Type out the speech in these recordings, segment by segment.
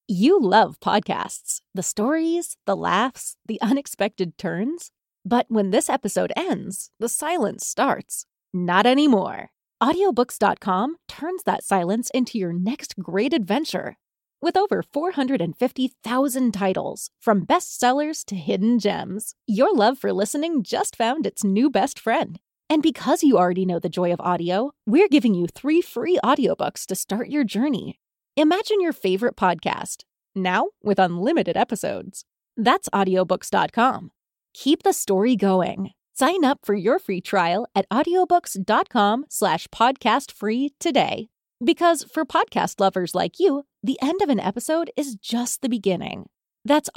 You love podcasts, the stories, the laughs, the unexpected turns. But when this episode ends, the silence starts. Not anymore. Audiobooks.com turns that silence into your next great adventure. With over 450,000 titles, from bestsellers to hidden gems, your love for listening just found its new best friend. And because you already know the joy of audio, we're giving you 3 free audiobooks to start your journey. Imagine your favorite podcast, now with unlimited episodes. That's audiobooks.com. Keep the story going. Sign up for your free trial at audiobooks.com/podcastfree today. Because for podcast lovers like you, the end of an episode is just the beginning. That's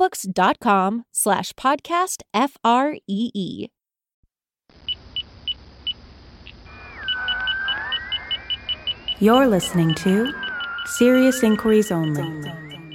audiobooks.com/podcastfree. You're listening to Serious Inquiries Only.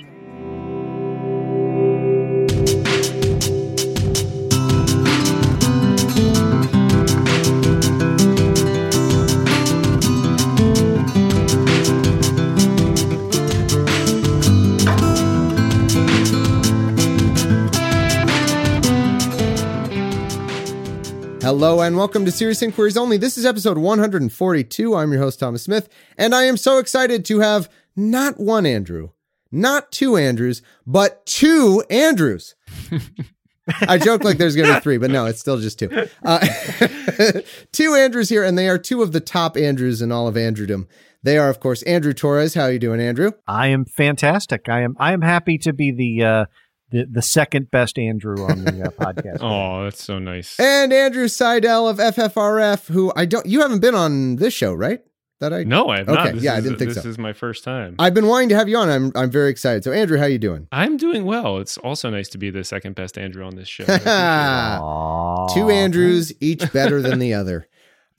Hello and welcome to Serious Inquiries Only. This is episode 142. I'm your host, Thomas Smith, and I am so excited to have not one Andrew, not two Andrews, but two Andrews. I joke like there's going to be 3, but no, it's still just 2. 2 Andrews here, and they are 2 of the top Andrews in all of Andrewdom. They are, of course, Andrew Torres. How are you doing, Andrew? I am fantastic. I am happy to be the second best Andrew on the podcast. Oh, that's so nice. And Andrew Seidel of FFRF, who you haven't been on this show, right? No, I have not. Okay, I didn't think so. This is my first time. I've been wanting to have you on. I'm very excited. So, Andrew, how you doing? I'm doing well. It's also nice to be the second best Andrew on this show. 2 Andrews, each better than the other.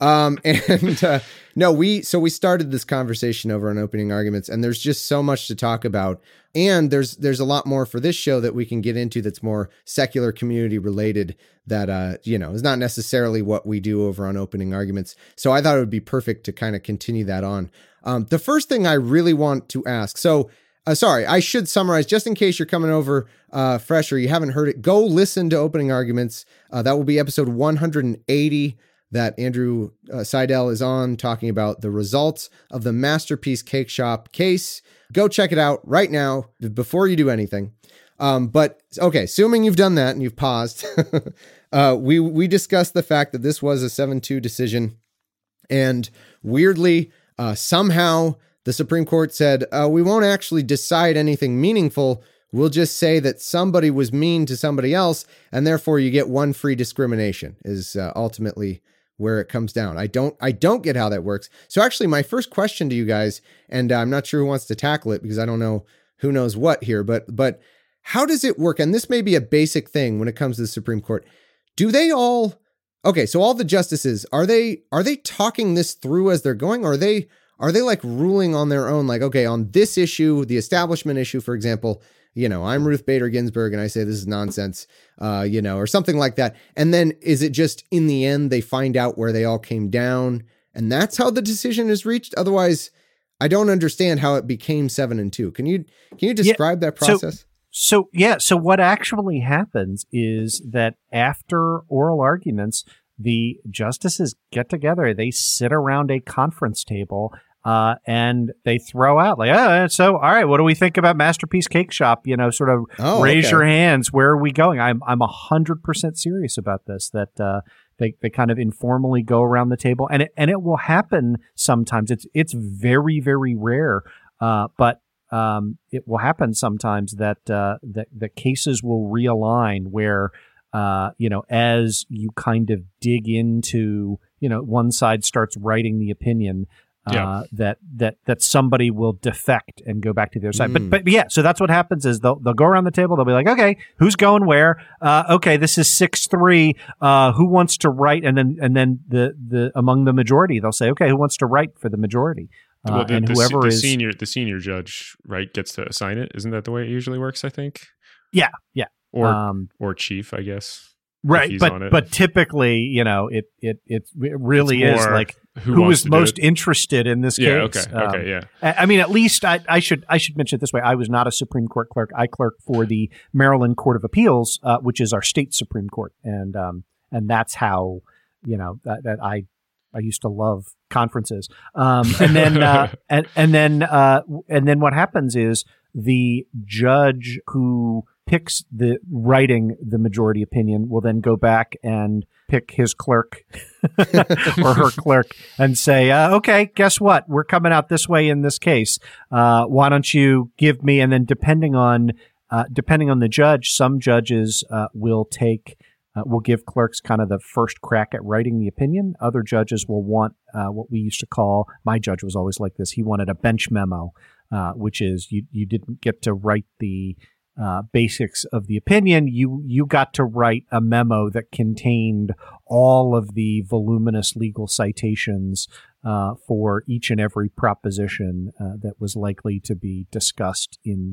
We started this conversation over on opening arguments, and there's just so much to talk about. And there's a lot more for this show that we can get into that's more secular community related that, is not necessarily what we do over on opening arguments. So I thought it would be perfect to kind of continue that on. The first thing I really want to ask, I should summarize just in case you're coming over fresh or you haven't heard it, go listen to opening arguments. That will be episode 180. That Andrew Seidel is on, talking about the results of the Masterpiece Cake Shop case. Go check it out right now before you do anything. Assuming you've done that and you've paused, we discussed the fact that this was a 7-2 decision. And weirdly, somehow the Supreme Court said, we won't actually decide anything meaningful. We'll just say that somebody was mean to somebody else, and therefore you get one free discrimination is ultimately where it comes down. I don't get how that works. So actually, my first question to you guys, and I'm not sure who wants to tackle it because I don't know who knows what here, but how does it work? And this may be a basic thing when it comes to the Supreme Court. Do they all? Okay, so all the justices, are they talking this through as they're going? Or are they like ruling on their own? Like, okay, on this issue, the establishment issue, for example, I'm Ruth Bader Ginsburg and I say this is nonsense, or something like that. And then is it just in the end, they find out where they all came down and that's how the decision is reached? Otherwise, I don't understand how it became 7-2. Can you describe that process? So what actually happens is that after oral arguments, the justices get together, they sit around a conference table, and they throw out like, all right, what do we think about Masterpiece Cake Shop? Raise your hands. Where are we going? I'm 100% serious about this, that, they kind of informally go around the table and it will happen sometimes. It's very, very rare. But it will happen sometimes that the cases will realign where, as you kind of dig into, one side starts writing the opinion, that somebody will defect and go back to the other side. But yeah, so that's what happens is they'll go around the table. They'll be like, okay, who's going where? Okay, this is 6-3. Who wants to write? And then the among the majority, they'll say, okay, who wants to write for the majority? And whoever is the senior judge, right, gets to assign it. Isn't that the way it usually works? I think. Yeah. Or chief, I guess. Right, he's on it. but typically, you know, it really is like who was most interested in this case. Okay, yeah. I mean, at least I should mention it this way: I was not a Supreme Court clerk. I clerked for the Maryland Court of Appeals, which is our state Supreme Court, and that's how, you know, that I used to love conferences. And then and then what happens is the judge who picks the majority opinion will then go back and pick his clerk or her clerk and say, okay, guess what? We're coming out this way in this case. Why don't you give me, and then depending on the judge, some judges will give clerks kind of the first crack at writing the opinion. Other judges will want what we used to call, my judge was always like this, he wanted a bench memo, which is you didn't get to write the basics of the opinion. You got to write a memo that contained all of the voluminous legal citations for each and every proposition that was likely to be discussed in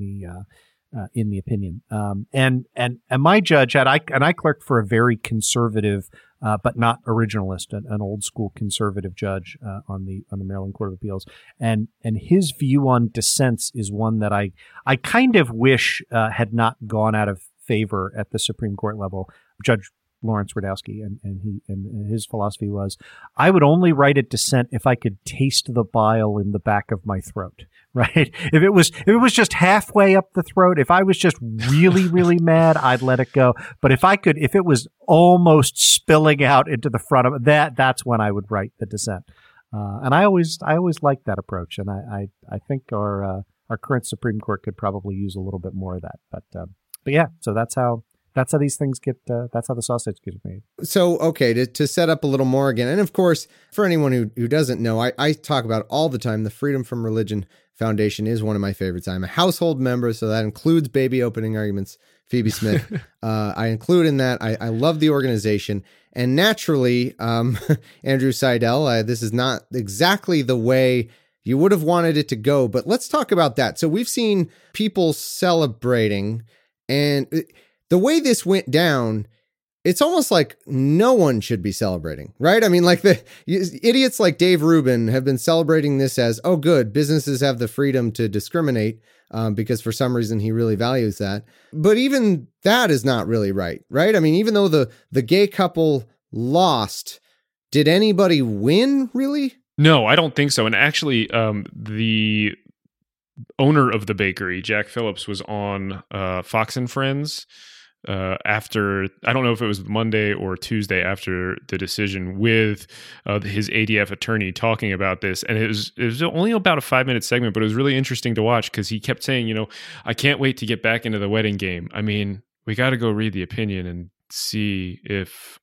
the opinion. And my judge I clerked for a very conservative, but not originalist, an old school conservative judge on the Maryland Court of Appeals, and his view on dissents is one that I kind of wish had not gone out of favor at the Supreme Court level. Judge Lawrence Radowski, and his philosophy was, I would only write a dissent if I could taste the bile in the back of my throat. Right? If it was just halfway up the throat, if I was just really, really mad, I'd let it go. But if it was almost spilling out into the front of that's when I would write the dissent. And I always liked that approach. And I think our current Supreme Court could probably use a little bit more of that. But yeah, so that's how these things get, that's how the sausage gets made. So, okay, to set up a little more again, and of course, for anyone who doesn't know, I talk about all the time, the Freedom from Religion Foundation is one of my favorites. I'm a household member, so that includes Baby Opening Arguments, Phoebe Smith. I include in that. I love the organization. And naturally, Andrew Seidel, this is not exactly the way you would have wanted it to go, but let's talk about that. So we've seen people celebrating, and the way this went down, it's almost like no one should be celebrating, right? I mean, like the idiots like Dave Rubin have been celebrating this as, oh, good, businesses have the freedom to discriminate because for some reason he really values that. But even that is not really right? I mean, even though the gay couple lost, did anybody win, really? No, I don't think so. And actually, the owner of the bakery, Jack Phillips, was on Fox and Friends after, I don't know if it was Monday or Tuesday after the decision, with his ADF attorney talking about this. And it was only about a 5-minute segment, but it was really interesting to watch because he kept saying, I can't wait to get back into the wedding game. I mean, we got to go read the opinion and see if,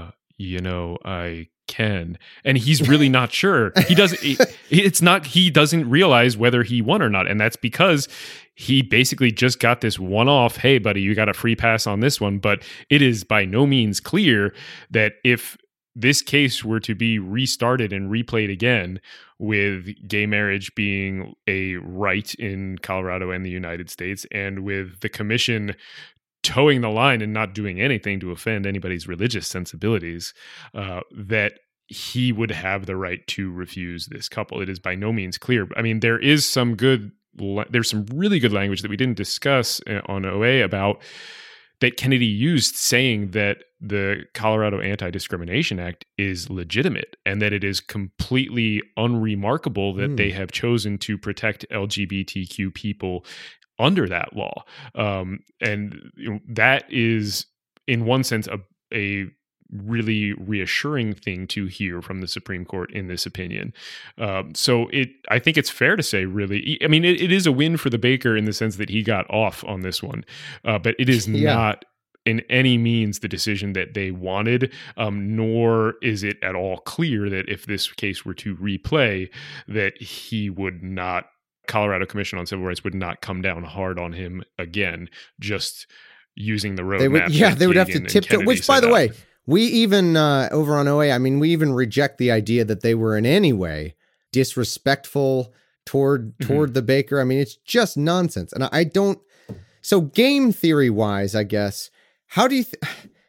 I can. And he's really not sure. He doesn't realize whether he won or not. And that's because he basically just got this one-off, hey, buddy, you got a free pass on this one. But it is by no means clear that if this case were to be restarted and replayed again, with gay marriage being a right in Colorado and the United States, and with the commission towing the line and not doing anything to offend anybody's religious sensibilities, that he would have the right to refuse this couple. It is by no means clear. I mean, there's some really good language that we didn't discuss on OA about that Kennedy used, saying that the Colorado Anti-Discrimination Act is legitimate and that it is completely unremarkable that they have chosen to protect LGBTQ people under that law. And that is, in one sense, a really reassuring thing to hear from the Supreme Court in this opinion. So I think it's fair to say, really, I mean, it is a win for the baker in the sense that he got off on this one, but it is not in any means the decision that they wanted, nor is it at all clear that if this case were to replay, that Colorado Commission on Civil Rights would not come down hard on him again, just using the roadmap. They would have to tiptoe, which, by the way, we even, over on OA, I mean, we even reject the idea that they were in any way disrespectful toward the baker. I mean, it's just nonsense. And I don't, so game theory wise, I guess, how do you,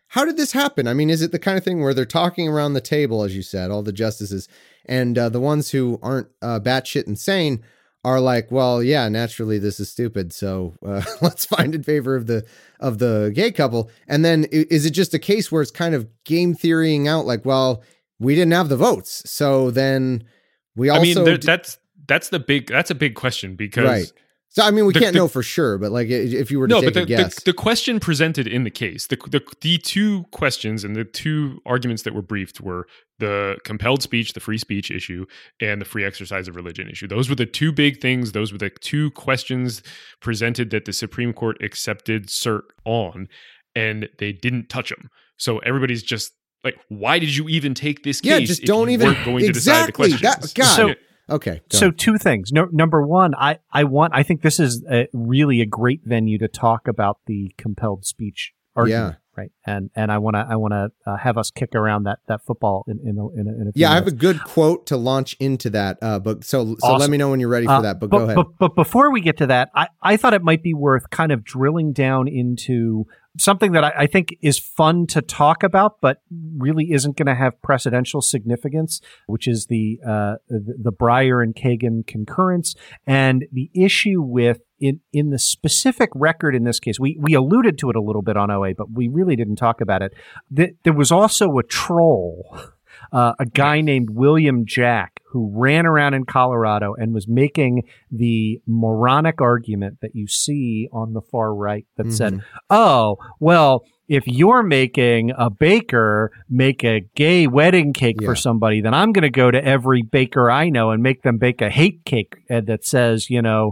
how did this happen? I mean, is it the kind of thing where they're talking around the table, as you said, all the justices, and the ones who aren't batshit insane are like, well, yeah, naturally this is stupid, so let's find in favor of the gay couple. And then is it just a case where it's kind of game theorying out, like, well, we didn't have the votes, so then we also. I mean, that's a big question because. Right. So, I mean, we can't know for sure, but like if you were to take a guess. The question presented in the case, the two questions and the two arguments that were briefed were the compelled speech, the free speech issue, and the free exercise of religion issue. Those were the two big things. Those were the two questions presented that the Supreme Court accepted cert on, and they didn't touch them. So everybody's just like, why did you even take this case? Yeah, just don't even. Weren't going to decide the questions. God. Okay. So two things. Number one, I think this is really a great venue to talk about the compelled speech argument, right? And I want to have us kick around that football in a few minutes. I have a good quote to launch into that. But so awesome. Let me know when you're ready for that. But go ahead. But before we get to that, I thought it might be worth kind of drilling down into something that I think is fun to talk about, but really isn't going to have precedential significance, which is the Breyer and Kagan concurrence and the issue with in the specific record in this case. We alluded to it a little bit on OA, but we really didn't talk about it. There was also a troll, a guy named William Jack, who ran around in Colorado and was making the moronic argument that you see on the far right that said, oh, well, if you're making a baker make a gay wedding cake for somebody, then I'm going to go to every baker I know and make them bake a hate cake that says,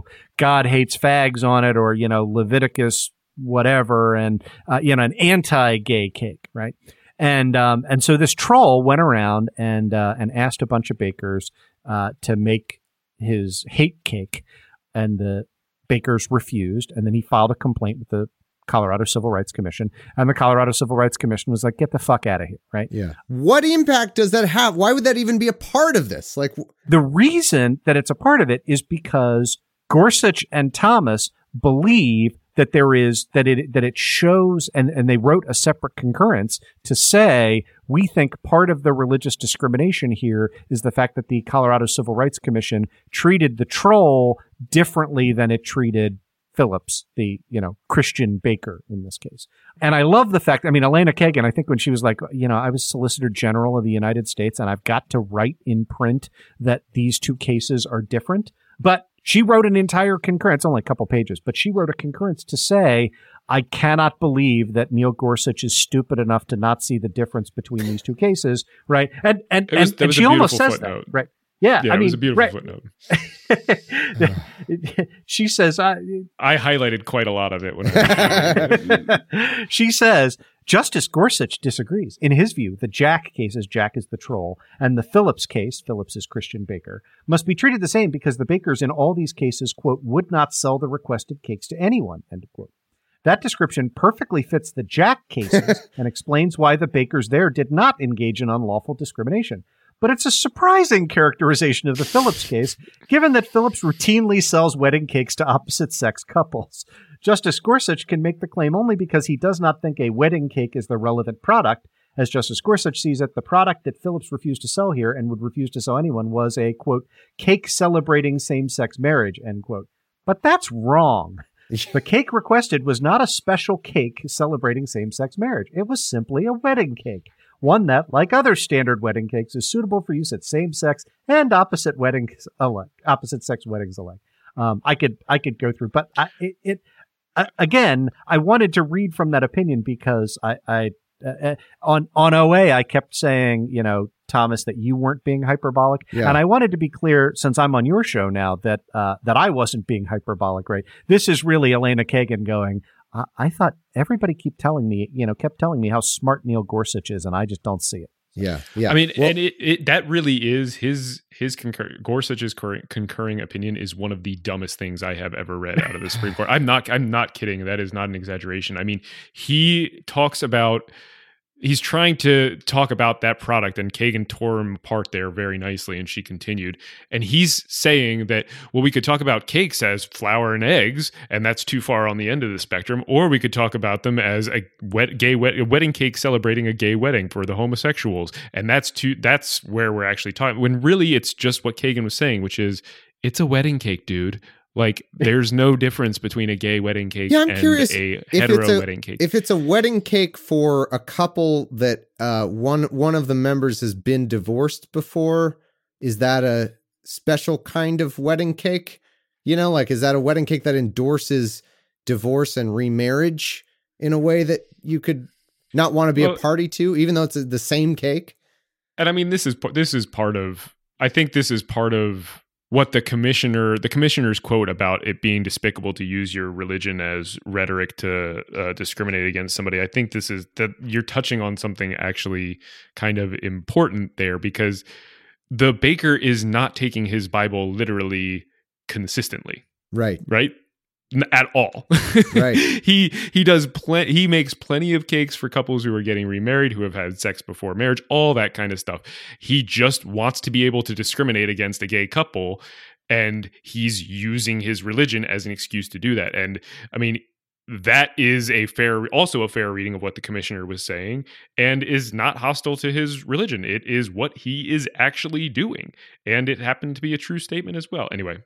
God hates fags on it, or, Leviticus whatever, and, an anti-gay cake, right? And so this troll went around and asked a bunch of bakers to make his hate cake, and the bakers refused. And then he filed a complaint with the Colorado Civil Rights Commission, and the Colorado Civil Rights Commission was like, "Get the fuck out of here!" Right? Yeah. What impact does that have? Why would that even be a part of this? Like, the reason that it's a part of it is because Gorsuch and Thomas believe that it shows, and they wrote a separate concurrence to say, we think part of the religious discrimination here is the fact that the Colorado Civil Rights Commission treated the troll differently than it treated Phillips, the Christian baker in this case. And I love the fact, Elena Kagan, I think when she was like, I was Solicitor General of the United States and I've got to write in print that these two cases are different, but she wrote an entire concurrence, only a couple pages, but she wrote a concurrence to say, I cannot believe that Neil Gorsuch is stupid enough to not see the difference between these two cases, right? And she almost says footnote. that, right? Yeah, it was a beautiful footnote. She says, I highlighted quite a lot of it when I she says, Justice Gorsuch disagrees. In his view, the Jack case, as Jack is the troll, and the Phillips case, Phillips is Christian baker, must be treated the same because the bakers in all these cases, quote, would not sell the requested cakes to anyone, end quote. That description perfectly fits the Jack cases and explains why the bakers there did not engage in unlawful discrimination. But it's a surprising characterization of the Phillips case, given that Phillips routinely sells wedding cakes to opposite-sex couples. Justice Gorsuch can make the claim only because he does not think a wedding cake is the relevant product. As Justice Gorsuch sees it, the product that Phillips refused to sell here and would refuse to sell anyone was a, quote, cake celebrating same-sex marriage, end quote. But that's wrong. The cake requested was not a special cake celebrating same-sex marriage. It was simply a wedding cake. One that, like other standard wedding cakes, is suitable for use at same-sex and opposite-sex weddings alike. I could go through, but again, I wanted to read from that opinion because on OA I kept saying, Thomas, that you weren't being hyperbolic, and I wanted to be clear, since I'm on your show now, that I wasn't being hyperbolic. Right? This is really Elena Kagan going, I thought everybody kept telling me how smart Neil Gorsuch is, and I just don't see it. Yeah. And that really is his Gorsuch's concurring opinion is one of the dumbest things I have ever read out of the Supreme Court. I'm not kidding. That is not an exaggeration. He talks about he's trying to talk about that product, and Kagan tore him apart there very nicely, and she continued. And he's saying that, well, we could talk about cakes as flour and eggs, and that's too far on the end of the spectrum, or we could talk about them as a wedding cake celebrating a gay wedding for the homosexuals, and that's where we're actually talking. When really it's just what Kagan was saying, which is it's a wedding cake, dude. Like, there's no difference between a gay wedding cake and a hetero wedding cake. If it's a wedding cake for a couple that one of the members has been divorced before, is that a special kind of wedding cake? You know, like, is that a wedding cake that endorses divorce and remarriage in a way that you could not want to be a party to, even though it's the same cake? And I mean, this is part of what the commissioner's quote about it being despicable to use your religion as rhetoric to discriminate against somebody. I think this is that you're touching on something actually kind of important there, because the baker is not taking his Bible literally consistently. Right. At all. Right. He makes plenty of cakes for couples who are getting remarried, who have had sex before marriage, all that kind of stuff. He just wants to be able to discriminate against a gay couple, and he's using his religion as an excuse to do that. And I mean, that is also a fair reading of what the commissioner was saying, and is not hostile to his religion. It is what he is actually doing, and it happened to be a true statement as well. Anyway.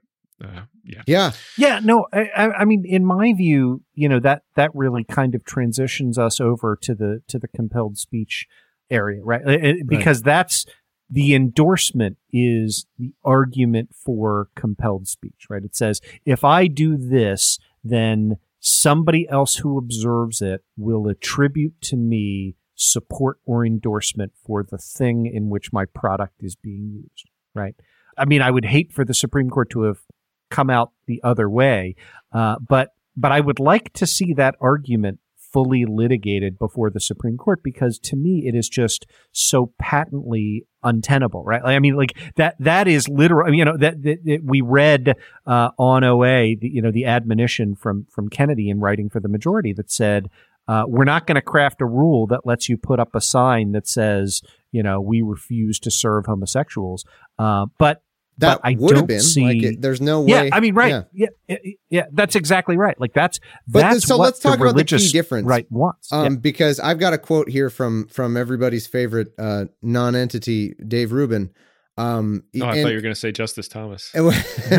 No, I mean, in my view, you know, that really kind of transitions us over to the compelled speech area, right? Because that's the endorsement is the argument for compelled speech, right? It says, if I do this, then somebody else who observes it will attribute to me support or endorsement for the thing in which my product is being used, right? I mean, I would hate for the Supreme Court to have come out the other way, but I would like to see that argument fully litigated before the Supreme Court, because to me it is just so patently untenable, right? I mean, like that is literal. You know, that we read on OA, the admonition from Kennedy in writing for the majority that said, we're not going to craft a rule that lets you put up a sign that says, you know, we refuse to serve homosexuals, but that I would have don't been see. There's no way. Yeah, I mean, right. Yeah, that's exactly right. Like that's so what let's talk the about the key difference, right wants. Because I've got a quote here from everybody's favorite non-entity, Dave Rubin. I thought you were going to say Justice Thomas. Maybe,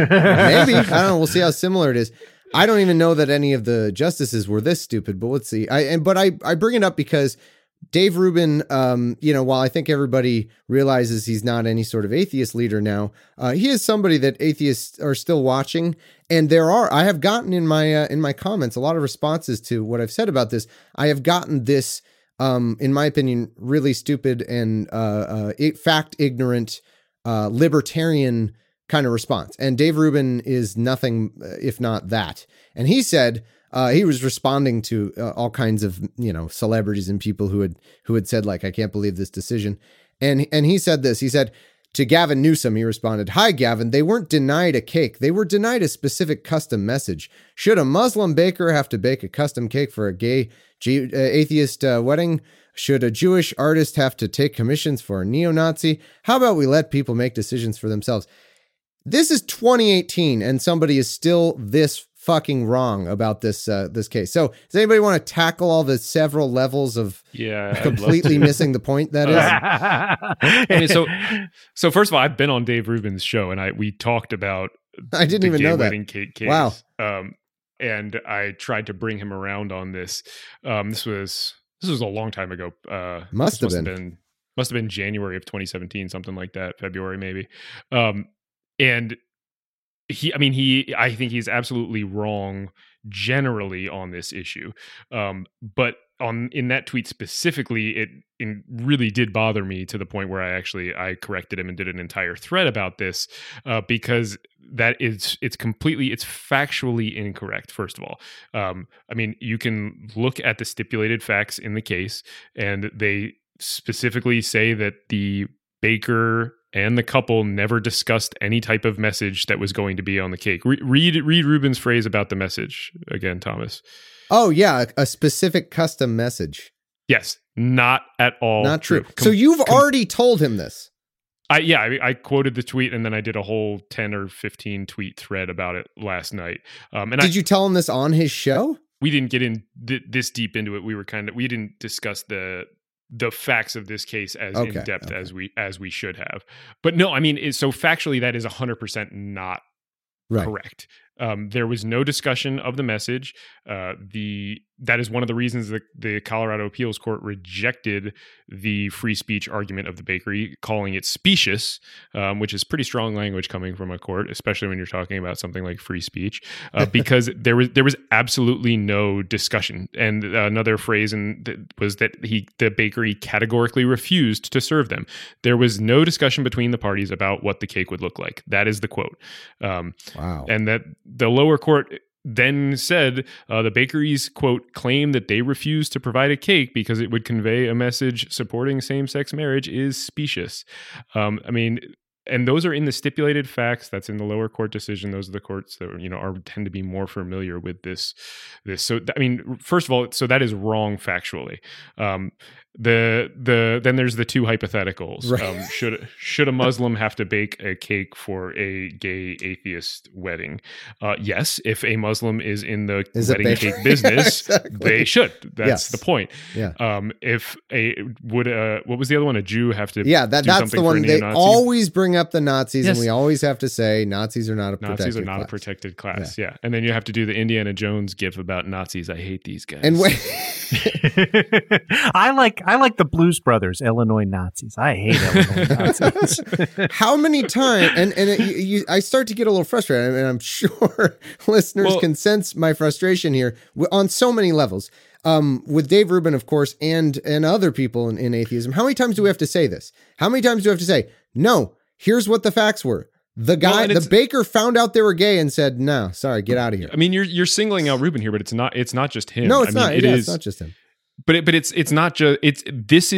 I don't know. We'll see how similar it is. I don't even know that any of the justices were this stupid, but let's see. I bring it up because Dave Rubin, while I think everybody realizes he's not any sort of atheist leader now, he is somebody that atheists are still watching. And I have gotten in my comments a lot of responses to what I've said about this. I have gotten this, in my opinion, really stupid and fact ignorant, libertarian kind of response. And Dave Rubin is nothing if not that. And he said, he was responding to all kinds of, celebrities and people who had said, like, I can't believe this decision. And he said this. He said to Gavin Newsom, he responded, "Hi, Gavin. They weren't denied a cake. They were denied a specific custom message. Should a Muslim baker have to bake a custom cake for a gay atheist wedding? Should a Jewish artist have to take commissions for a neo-Nazi? How about we let people make decisions for themselves?" This is 2018, and somebody is still this fucking wrong about this case. So does anybody want to tackle all the several levels of completely missing the point that is? I mean, so first of all, I've been on Dave Rubin's show, and we talked about I didn't even know that. Wedding cake case. Wow. And I tried to bring him around on this. This was a long time ago. Must have been January of 2017, something like that, February maybe. And I think he's absolutely wrong generally on this issue. But in that tweet specifically, it really did bother me to the point where I corrected him and did an entire thread about this, because it's factually incorrect. First of all, I mean, you can look at the stipulated facts in the case, and they specifically say that the baker and the couple never discussed any type of message that was going to be on the cake. Read Rubin's phrase about the message again, Thomas. Oh, yeah, a specific custom message. Yes. Not at all. Not true. So you've already told him this. I quoted the tweet, and then I did a whole 10 or 15 tweet thread about it last night. Did you tell him this on his show? We didn't get in this deep into it. We didn't discuss the facts of this case as in depth as we should have. But no, I mean, so factually, that is 100% not correct. There was no discussion of the message. That is one of the reasons that the Colorado Appeals Court rejected the free speech argument of the bakery, calling it specious, which is pretty strong language coming from a court, especially when you're talking about something like free speech, because there was absolutely no discussion. And another phrase was that the bakery categorically refused to serve them. There was no discussion between the parties about what the cake would look like. That is the quote. Wow. And that the lower court then said the bakery's, quote, claim that they refused to provide a cake because it would convey a message supporting same-sex marriage is specious. I mean, and those are in the stipulated facts. That's in the lower court decision. Those are the courts that tend to be more familiar with this. So I mean, first of all, so that is wrong factually. Then there's the two hypotheticals. Right. Should a Muslim have to bake a cake for a gay atheist wedding? Yes, if a Muslim is in the wedding cake business, they should. That's the point. Yeah. What was the other one? A Jew have to? Yeah, that's the one. They always bring up the Nazis, and we always have to say Nazis are not a protected class. Yeah, and then you have to do the Indiana Jones gif about Nazis. I hate these guys. And I like the Blues Brothers, Illinois Nazis. I hate Illinois Nazis. How many times? And I start to get a little frustrated, and I'm sure listeners can sense my frustration here on so many levels. With Dave Rubin, of course, and other people in atheism. How many times do we have to say this? How many times do we have to say, no, here's what the facts were? The guy, the baker found out they were gay and said, no, sorry, get out of here. I mean, you're singling out Rubin here, but it's not just him. No, it's not. It's not just him. But it's not just this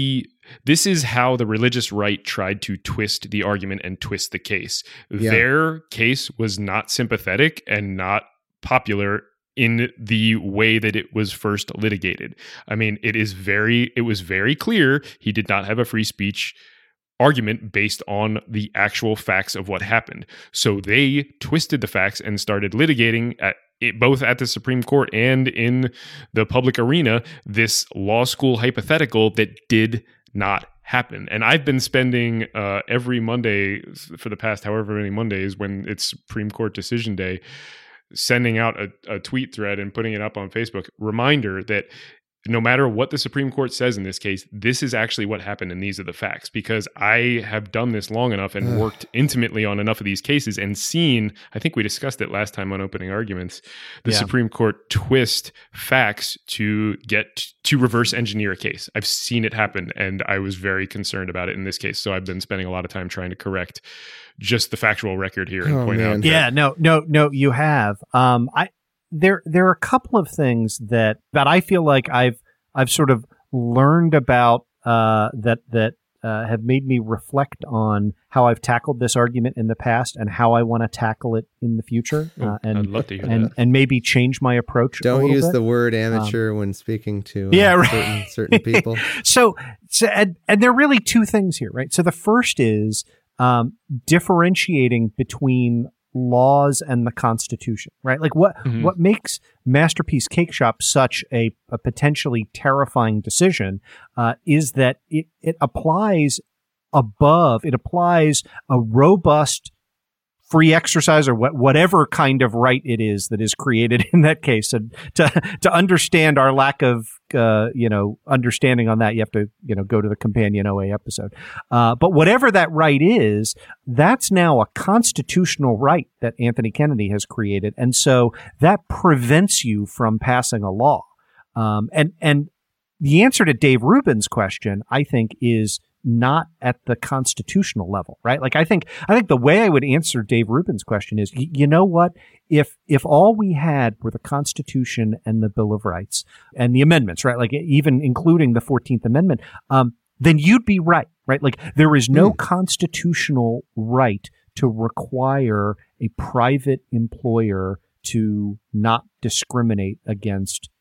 is how the religious right tried to twist the argument and twist the case. Yeah. Their case was not sympathetic and not popular in the way that it was first litigated. I mean, it was very clear he did not have a free speech argument based on the actual facts of what happened. So they twisted the facts and started litigating both at the Supreme Court and in the public arena, this law school hypothetical that did not happen. And I've been spending every Monday for the past however many Mondays when it's Supreme Court decision day, sending out a tweet thread and putting it up on Facebook, reminder that no matter what the Supreme Court says in this case, this is actually what happened and these are the facts, because I have done this long enough and worked intimately on enough of these cases and seen, I think we discussed it last time on Opening Arguments, the Supreme Court twist facts to reverse engineer a case. I've seen it happen and I was very concerned about it in this case. So I've been spending a lot of time trying to correct just the factual record here and point out. Yeah, no, you have. There are a couple of things that I feel like I've sort of learned about that have made me reflect on how I've tackled this argument in the past and how I want to tackle it in the future. And I'd love to hear that. And maybe change my approach. Don't use the word amateur when speaking to certain people. So and there are really two things here, right? So the first is differentiating between laws and the Constitution, right? Like what makes Masterpiece Cake Shop such a potentially terrifying decision is that it applies a robust free exercise or whatever kind of right it is that is created in that case. And to understand our lack of understanding on that, you have to go to the companion OA episode. But whatever that right is, that's now a constitutional right that Anthony Kennedy has created, and so that prevents you from passing a law. And the answer to Dave Rubin's question, I think, is not at the constitutional level, right? Like I think the way I would answer Dave Rubin's question is, you know what? If all we had were the Constitution and the Bill of Rights and the amendments, right? Like even including the 14th Amendment, then you'd be right? Like there is no constitutional right to require a private employer to not discriminate against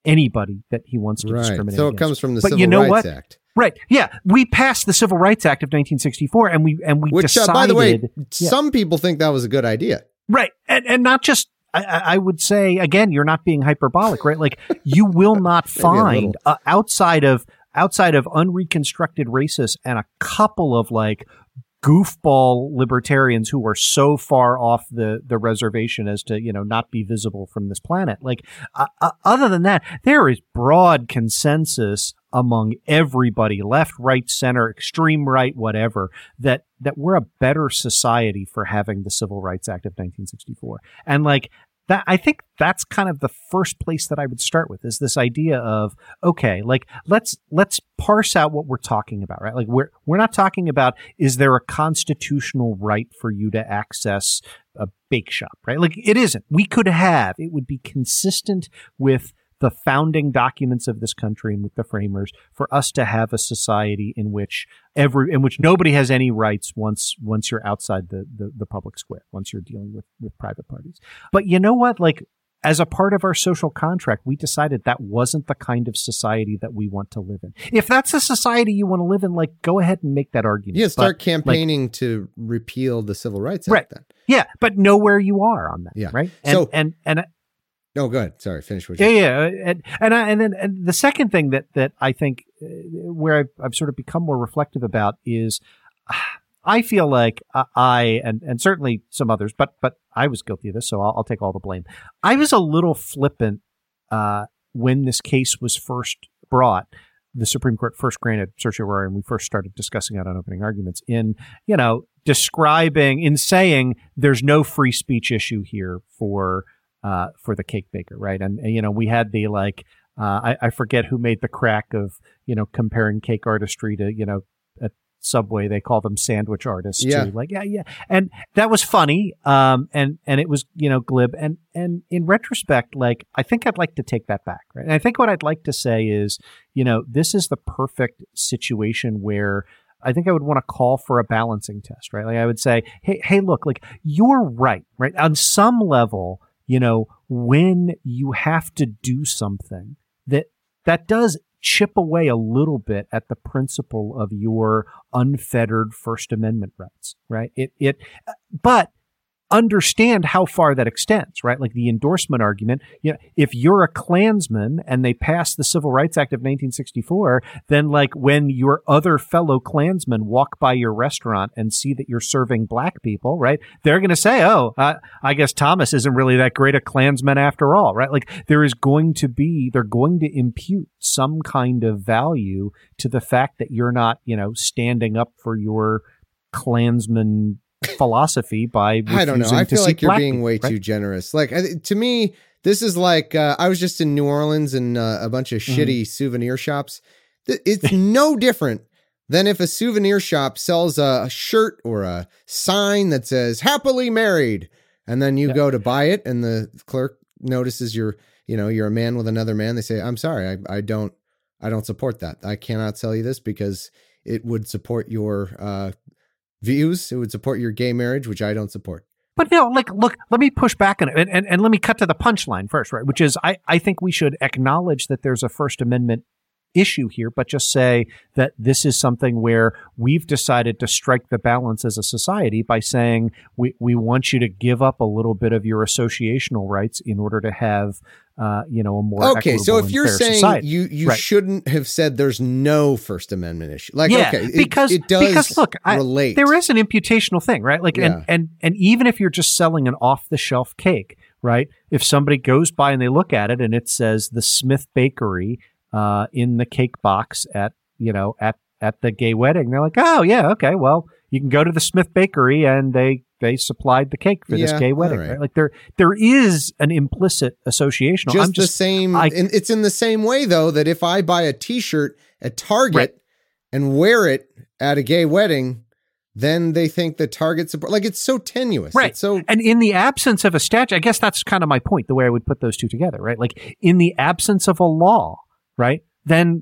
anybody that he wants to Right. discriminate So it against. comes from the But Civil you know Rights what? Act. Right. Yeah. We passed the Civil Rights Act of 1964 and we Which, decided. by the way, Yeah. some people think that was a good idea. Right. And not just, I would say, again, you're not being hyperbolic, right? Like you will not find outside of unreconstructed racists and a couple of like goofball libertarians who are so far off the reservation as to, not be visible from this planet. Like, other than that, there is broad consensus among everybody, left, right, center, extreme right, whatever, that we're a better society for having the Civil Rights Act of 1964. And like, that, I think that's kind of the first place that I would start with, is this idea of, okay, like let's parse out what we're talking about, right? Like we're not talking about, is there a constitutional right for you to access a bake shop, right? Like it isn't. We could have, it would be consistent with the founding documents of this country and with the framers for us to have a society in which nobody has any rights once you're outside the public square, once you're dealing with private parties. But you know what? Like, as a part of our social contract, we decided that wasn't the kind of society that we want to live in. If that's a society you want to live in, like, go ahead and make that argument. Yeah, start campaigning to repeal the Civil Rights Act. Right. Then. Yeah, but know where you are on that. Yeah. Right. No, go ahead. Sorry, finish what you you and then the second thing that I think where I've sort of become more reflective about is I feel like I and certainly some others, but I was guilty of this, so I'll take all the blame. I was a little flippant when this case was first brought. The Supreme Court first granted certiorari, and we first started discussing it on opening arguments in saying there's no free speech issue here for the cake baker, right? And we had the I forget who made the crack of comparing cake artistry to at Subway they call them sandwich artists too. Like and that was funny, and it was glib, and in retrospect, like I think I'd like to take that back, right? And I think what I'd like to say is this is the perfect situation where I think I would want to call for a balancing test, right? Like I would say, hey, look, like you're right on some level. When you have to do something that does chip away a little bit at the principle of your unfettered First Amendment rights, right? But understand how far that extends, right? Like the endorsement argument, if you're a Klansman and they pass the Civil Rights Act of 1964, then like when your other fellow Klansmen walk by your restaurant and see that you're serving black people, right? They're going to say, I guess Thomas isn't really that great a Klansman after all, right? Like they're going to impute some kind of value to the fact that you're not, standing up for your Klansman philosophy by I don't know. I feel like you're being way too generous. Like to me, this is like I was just in New Orleans and a bunch of shitty souvenir shops. It's no different than if a souvenir shop sells a shirt or a sign that says "Happily Married," and then you go to buy it, and the clerk notices you're a man with another man. They say, "I'm sorry, I don't support that. I cannot sell you this because it would support your views. It would support your gay marriage, which I don't support." But look, let me push back on it and let me cut to the punchline first, right? Which is I think we should acknowledge that there's a First Amendment issue here, but just say that this is something where we've decided to strike the balance as a society by saying we want you to give up a little bit of your associational rights in order to have a more okay. So if you're saying society. you right. shouldn't have said there's no First Amendment issue, like because it does look, relate. There is an imputational thing, right? Like and even if you're just selling an off the shelf cake, right? If somebody goes by and they look at it and it says the Smith Bakery in the cake box at the gay wedding, they're like, oh yeah, okay, well you can go to the Smith Bakery and they supplied the cake for this gay wedding, right? Like there is an implicit association. Just the same. It's in the same way though that if I buy a T-shirt at Target and wear it at a gay wedding, then they think that Target support. Like it's so tenuous, right? It's so and in the absence of a statute, I guess that's kind of my point. The way I would put those two together, right? Like in the absence of a law. Right. Then,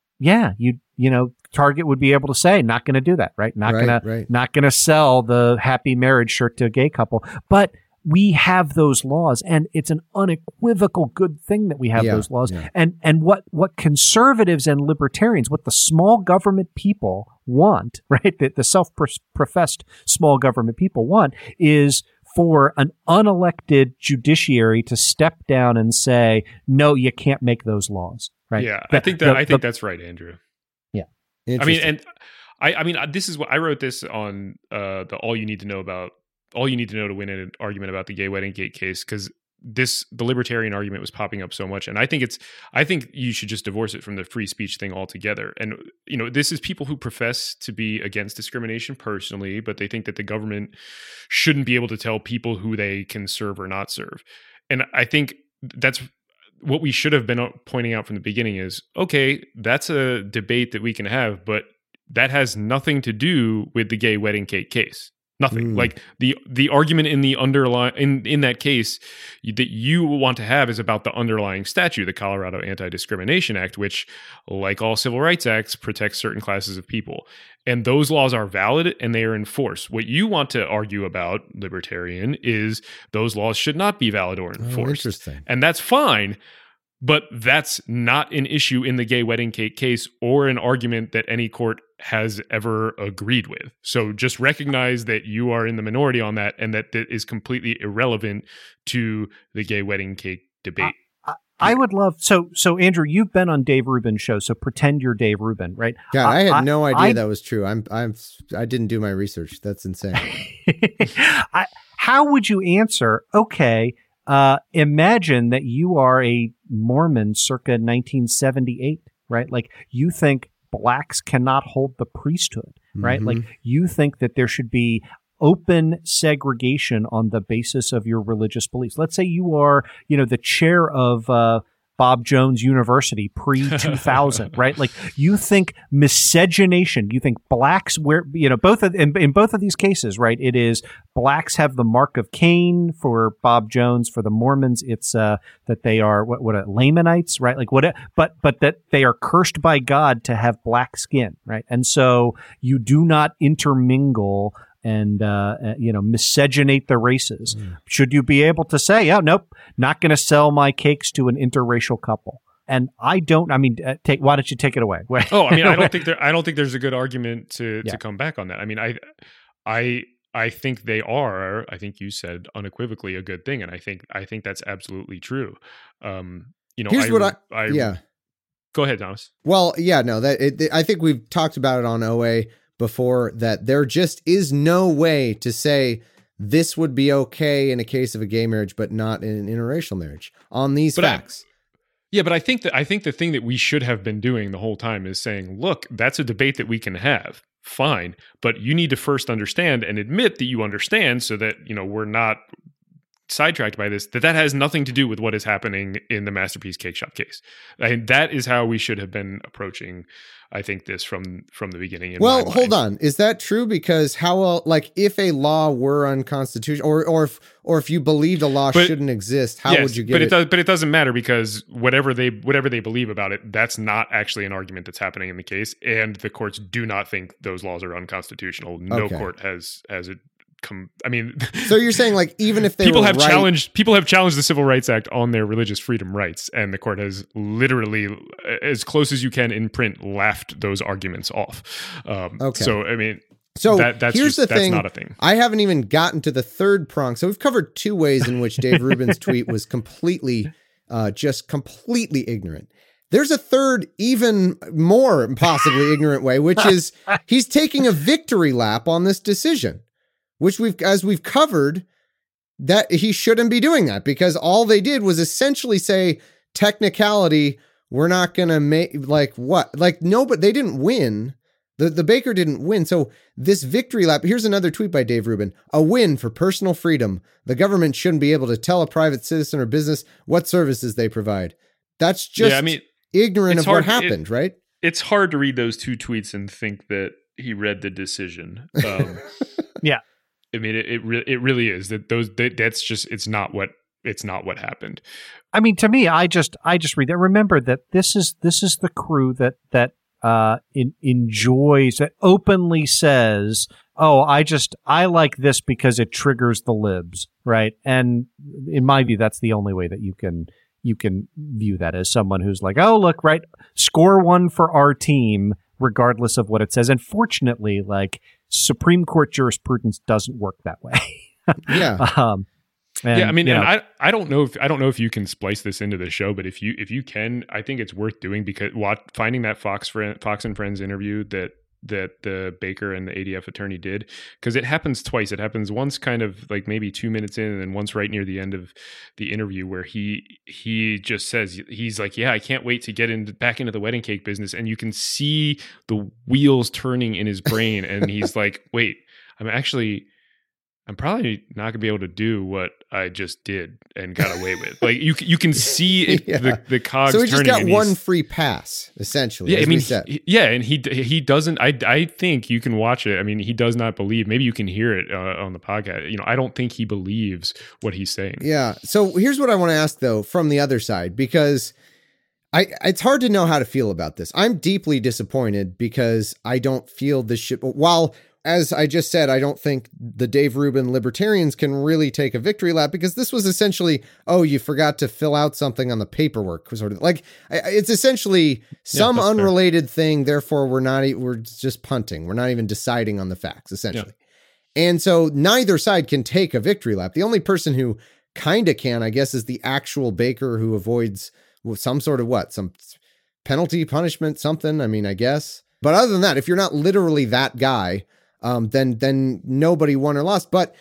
Target would be able to say, not going to do that. Right. Not going to sell the happy marriage shirt to a gay couple. But we have those laws, and it's an unequivocal good thing that we have those laws. Yeah. And what conservatives and libertarians, what the small government people want, right? The self-professed small government people want is for an unelected judiciary to step down and say, no, you can't make those laws, right? Yeah, I think that's right, Andrew. Yeah. I mean, and I mean, this is what I wrote this on the all you need to know to win an argument about the gay wedding gate case, because the libertarian argument was popping up so much, and I think you should just divorce it from the free speech thing altogether. And this is people who profess to be against discrimination personally, but they think that the government shouldn't be able to tell people who they can serve or not serve. And I think that's what we should have been pointing out from the beginning is, okay, that's a debate that we can have, but that has nothing to do with the gay wedding cake case. Nothing. Like the argument in the in that case that you want to have is about the underlying statute, the Colorado Anti-Discrimination Act, which, like all civil rights acts, protects certain classes of people. And those laws are valid and they are in force. What you want to argue about, libertarian, is those laws should not be valid or enforced. Oh, interesting. And that's fine. But that's not an issue in the gay wedding cake case or an argument that any court has ever agreed with. So just recognize that you are in the minority on that, and that is completely irrelevant to the gay wedding cake debate. I would love so Andrew, you've been on Dave Rubin's show, so pretend you're Dave Rubin, right? God, I had no idea that was true. I didn't do my research. That's insane. How would you answer? Okay. Imagine that you are a Mormon circa 1978, right? Like you think blacks cannot hold the priesthood, right? Mm-hmm. Like you think that there should be open segregation on the basis of your religious beliefs. Let's say you are, the chair of Bob Jones University pre-2000, right? Like you think miscegenation, you think blacks in both of these cases, right? It is blacks have the mark of Cain for Bob Jones. For the Mormons, it's that they are Lamanites, right? Like but that they are cursed by God to have black skin, right? And so you do not intermingle and miscegenate the races. Should you be able to say, oh, nope, not going to sell my cakes to an interracial couple? And why don't you take it away? I don't think there's a good argument to come back on that. I mean, I think they are, I think you said unequivocally a good thing. And I think that's absolutely true. Here's what go ahead, Thomas. Well, yeah, no, I think we've talked about it on OA before, that there just is no way to say this would be okay in a case of a gay marriage, but not in an interracial marriage on these facts. But I think the thing that we should have been doing the whole time is saying, look, that's a debate that we can have. Fine. But you need to first understand and admit that you understand, so that, we're not sidetracked by this, that has nothing to do with what is happening in the Masterpiece Cake Shop case. And that is how we should have been approaching, I think, this from the beginning. Well, hold on. Is that true? Because if a law were unconstitutional, or if you believed a law shouldn't exist, how would you get it? But it doesn't matter, because whatever they believe about it, that's not actually an argument that's happening in the case. And the courts do not think those laws are unconstitutional. No court has it. So you're saying, like, even if people have challenged the Civil Rights Act on their religious freedom rights, and the court has literally, as close as you can in print, laughed those arguments off. So I mean, here's the thing. That's not a thing. I haven't even gotten to the third prong. So we've covered two ways in which Dave Rubin's tweet was completely ignorant. There's a third, even more possibly ignorant way, which is he's taking a victory lap on this decision. Which we've covered, that he shouldn't be doing that, because all they did was essentially say, technicality, we're not going to make, but they didn't win. The Baker didn't win. So this victory lap, here's another tweet by Dave Rubin: a win for personal freedom. The government shouldn't be able to tell a private citizen or business what services they provide. That's just ignorant of what happened, right? It's hard to read those two tweets and think that he read the decision. Yeah. I mean, it really is it's not what happened. I mean, to me, I just read that. Remember that this is the crew that enjoys, that openly says oh, I like this because it triggers the libs, right? And in my view, that's the only way that you can view that as someone who's like, oh, look, right, score one for our team, regardless of what it says. And fortunately, like, Supreme Court jurisprudence doesn't work that way. Yeah. And, yeah, I mean, and I don't know if you can splice this into the show, but if you can, I think it's worth doing, because finding that Fox and Friends interview that the Baker and the ADF attorney did, because it happens twice. It happens once kind of like maybe 2 minutes in, and then once right near the end of the interview, where he just says, he's like, yeah, I can't wait to get back into the wedding cake business. And you can see the wheels turning in his brain. And he's like, wait, I'm probably not going to be able to do what I just did and got away with. Like, you can see it, the cogs turning. So he just got one free pass, essentially. Yeah, I mean, and he doesn't. I think you can watch it. I mean, he does not believe. Maybe you can hear it on the podcast. You know, I don't think he believes what he's saying. Yeah. So here's what I want to ask, though, from the other side, because it's hard to know how to feel about this. I'm deeply disappointed because I don't feel this shit. While, as I just said, I don't think the Dave Rubin libertarians can really take a victory lap, because this was essentially, oh, you forgot to fill out something on the paperwork, sort of like, it's essentially some unrelated thing. Therefore, we're just punting. We're not even deciding on the facts, essentially. Yeah. And so neither side can take a victory lap. The only person who kind of can, I guess, is the actual Baker, who avoids some sort of some penalty, punishment, something. I mean, I guess. But other than that, if you're not literally that guy, then nobody won or lost. But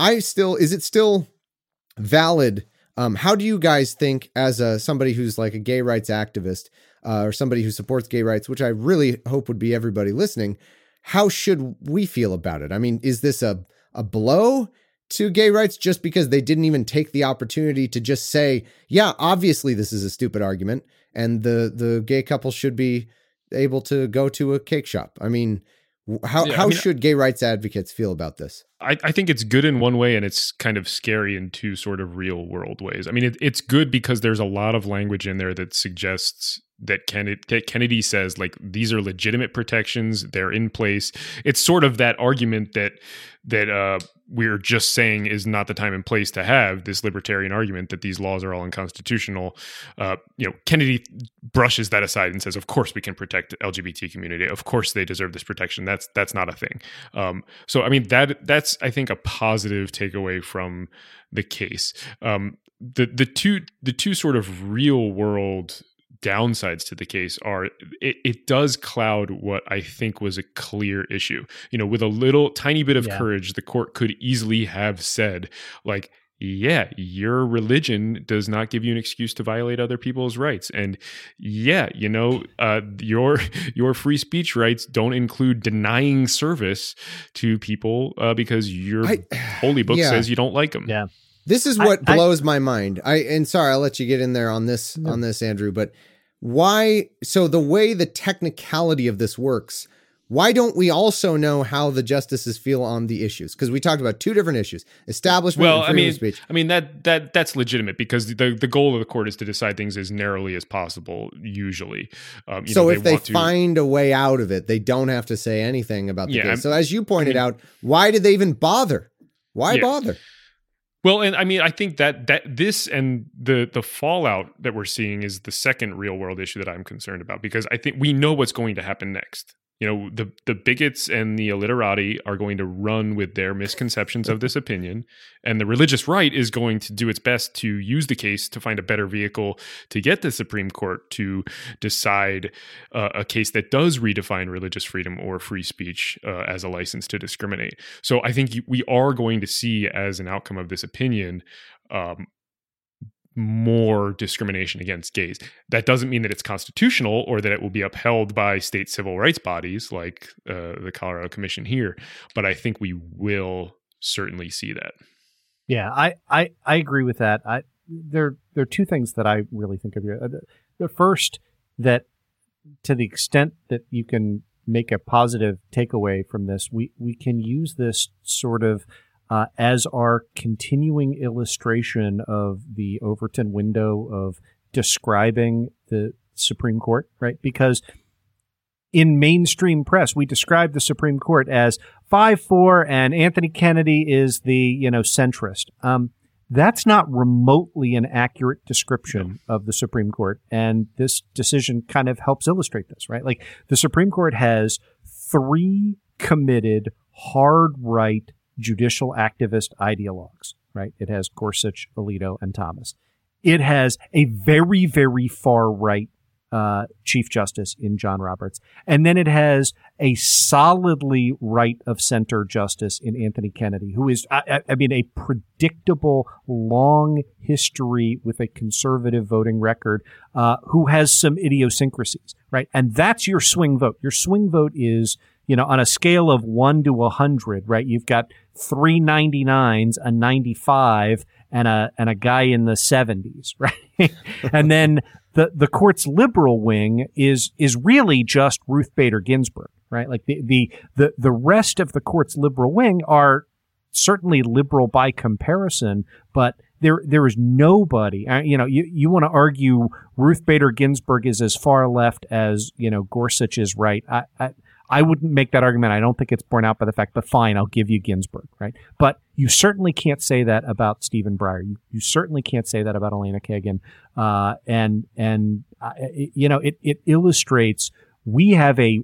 is it still valid? How do you guys think, as somebody who's like a gay rights activist, or somebody who supports gay rights, which I really hope would be everybody listening, how should we feel about it? I mean, is this a blow to gay rights just because they didn't even take the opportunity to just say, yeah, obviously this is a stupid argument, and the gay couple should be able to go to a cake shop? I mean, how should gay rights advocates feel about this? I think it's good in one way, and it's kind of scary in two sort of real world ways. I mean, it's good because there's a lot of language in there that suggests that Kennedy says, like, these are legitimate protections, they're in place. It's sort of that argument that we're just saying is not the time and place to have this libertarian argument that these laws are all unconstitutional. Kennedy brushes that aside and says, of course we can protect the LGBT community. Of course they deserve this protection. That's not a thing. So, I mean, that's, I think, a positive takeaway from the case. The two sort of real world downsides to the case are it does cloud what I think was a clear issue. With a little tiny bit of courage, the court could easily have said, like, yeah, your religion does not give you an excuse to violate other people's rights. And yeah, your free speech rights don't include denying service to people because your holy book says you don't like them. Yeah. This is what blows my mind. Sorry, I'll let you get in there on this, Andrew, but why? So the way the technicality of this works, why don't we also know how the justices feel on the issues? Because we talked about two different issues: establishment and freedom of speech. I mean that's legitimate, because the goal of the court is to decide things as narrowly as possible. Usually, so if they find a way out of it, they don't have to say anything about the case. So as you pointed out, why did they even bother? Why bother? Well, and I mean, I think that this and the fallout that we're seeing is the second real world issue that I'm concerned about, because I think we know what's going to happen next. The bigots and the illiterati are going to run with their misconceptions of this opinion, and the religious right is going to do its best to use the case to find a better vehicle to get the Supreme Court to decide a case that does redefine religious freedom or free speech as a license to discriminate. So I think we are going to see, as an outcome of this opinion, more discrimination against gays. That doesn't mean that it's constitutional or that it will be upheld by state civil rights bodies like the Colorado Commission here, but I think we will certainly see that. Yeah, I agree with that. There are two things that I really think of here. The first, that to the extent that you can make a positive takeaway from this, we can use this sort of as our continuing illustration of the Overton window of describing the Supreme Court, right? Because in mainstream press, we describe the Supreme Court as 5-4 and Anthony Kennedy is the, centrist. That's not remotely an accurate description of the Supreme Court. And this decision kind of helps illustrate this, right? Like, the Supreme Court has 3 committed, hard right judicial activist ideologues, right? It has Gorsuch, Alito, and Thomas. It has a very, very far right Chief Justice in John Roberts. And then it has a solidly right of center justice in Anthony Kennedy, who is, a predictable long history with a conservative voting record, who has some idiosyncrasies, right? And that's your swing vote. Your swing vote is, on a scale of 1 to 100, right? You've got 3 99s, a 95, and a guy in the 70s, right? And then the court's liberal wing is really just Ruth Bader Ginsburg, right? Like the rest of the court's liberal wing are certainly liberal by comparison, but there is nobody. You want to argue Ruth Bader Ginsburg is as far left as Gorsuch is right. I wouldn't make that argument. I don't think it's borne out by the fact, but fine, I'll give you Ginsburg, right? But you certainly can't say that about Stephen Breyer. You certainly can't say that about Elena Kagan. It illustrates we have a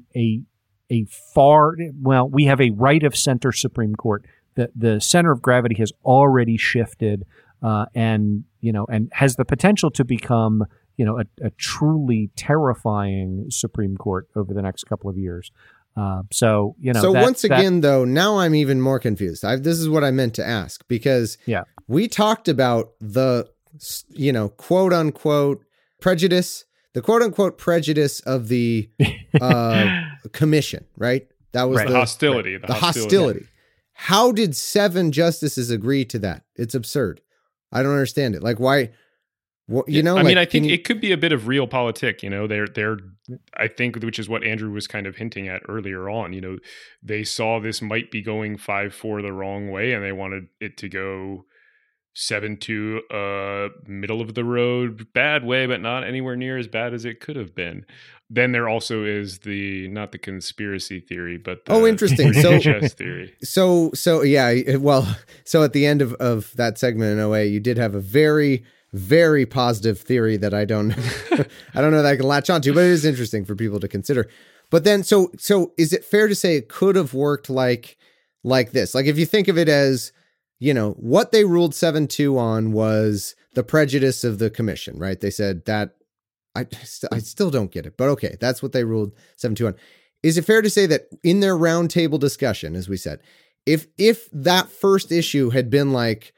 right of center Supreme Court. The center of gravity has already shifted, and has the potential to become a truly terrifying Supreme Court over the next couple of years. So once again, though, now I'm even more confused. This is what I meant to ask, because we talked about the, quote unquote prejudice, the quote unquote prejudice of the commission, right? That was the hostility. The hostility. How did 7 justices agree to that? It's absurd. I don't understand it. Like, why? Well, I think it could be a bit of realpolitik. They're I think, which is what Andrew was kind of hinting at earlier on. They saw this might be going 5-4 the wrong way, and they wanted it to go 7-2, middle of the road, bad way, but not anywhere near as bad as it could have been. Then there also is not the conspiracy theory, but the interesting. chess theory. So yeah. Well, so at the end of that segment in OA, you did have a very, very positive theory that I don't know that I can latch onto, but it is interesting for people to consider. But then, so is it fair to say it could have worked like this? Like, if you think of it as, what they ruled 7-2 on was the prejudice of the commission, right? They said that I still don't get it, but okay, that's what they ruled 7-2 on. Is it fair to say that in their roundtable discussion, as we said, if that first issue had been like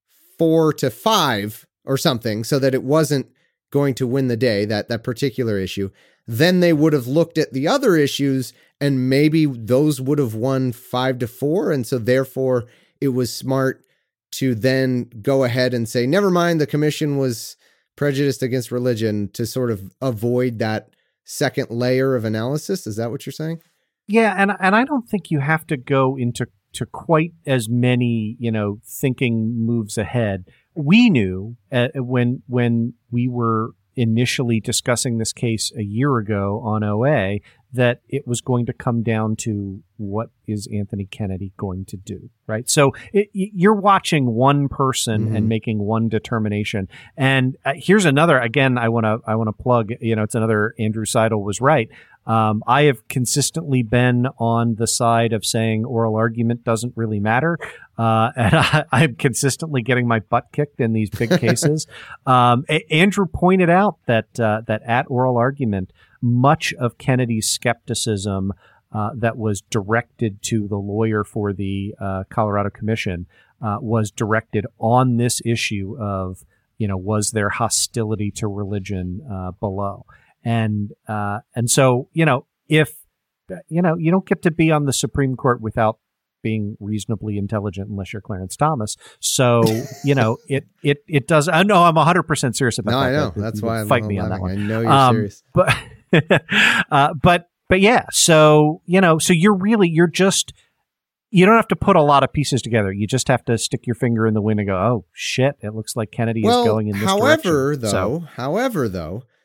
4-5 or something, so that it wasn't going to win the day, that particular issue, then they would have looked at the other issues and maybe those would have won 5-4. And so therefore it was smart to then go ahead and say, never mind, the commission was prejudiced against religion, to sort of avoid that second layer of analysis. Is that what you're saying? Yeah. And I don't think you have to go into quite as many, thinking moves ahead. We knew when we were initially discussing this case a year ago on OA that it was going to come down to what is Anthony Kennedy going to do, right? So you're watching one person and making one determination. And here's another, again, I want to plug, it's another Andrew Seidel was right. I have consistently been on the side of saying oral argument doesn't really matter. And I'm consistently getting my butt kicked in these big cases. Andrew pointed out that at oral argument, much of Kennedy's skepticism that was directed to the lawyer for the Colorado Commission was directed on this issue of, was there hostility to religion below? And so, if, you don't get to be on the Supreme Court without being reasonably intelligent unless you're Clarence Thomas. So, it does. I know I'm 100% serious about that. No, I know. That's why I'm fight me on that one. I know you're serious. But yeah, so, so you're just, you don't have to put a lot of pieces together. You just have to stick your finger in the wind and go, oh shit, it looks like Kennedy is going in this direction. However, though,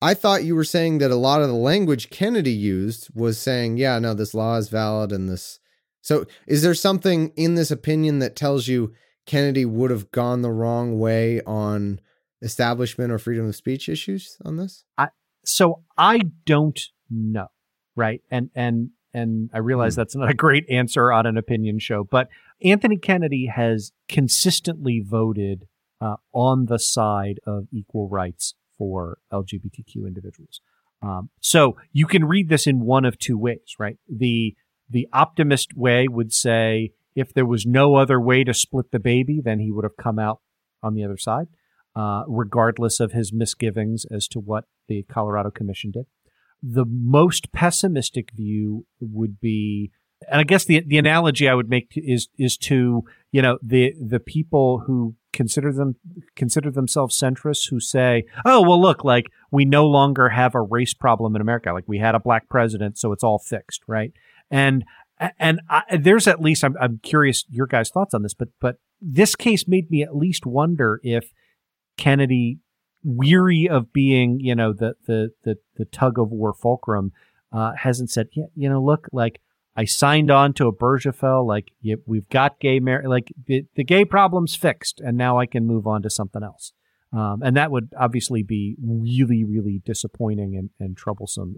I thought you were saying that a lot of the language Kennedy used was saying, yeah, no, this law is valid and this. So is there something in this opinion that tells you Kennedy would have gone the wrong way on establishment or freedom of speech issues on this? So I don't know, right? And I realize that's not a great answer on an opinion show, but Anthony Kennedy has consistently voted on the side of equal rights for LGBTQ individuals. So you can read this in one of two ways, right? The optimist way would say if there was no other way to split the baby, then he would have come out on the other side, regardless of his misgivings as to what the Colorado Commission did. The most pessimistic view would be, and I guess the analogy I would make is to, you know, the people who consider themselves centrists, who say, oh, well, look, like we no longer have a race problem in America. Like we had a black president, so it's all fixed, right? And there's at least, I'm curious your guys' thoughts on this, but this case made me at least wonder if Kennedy, weary of being, you know, the tug of war fulcrum, hasn't said, yeah, you know, look, like I signed on to Obergefell, like we've got gay marriage, like the gay problem's fixed, and now I can move on to something else. And that would obviously be really, really disappointing and troublesome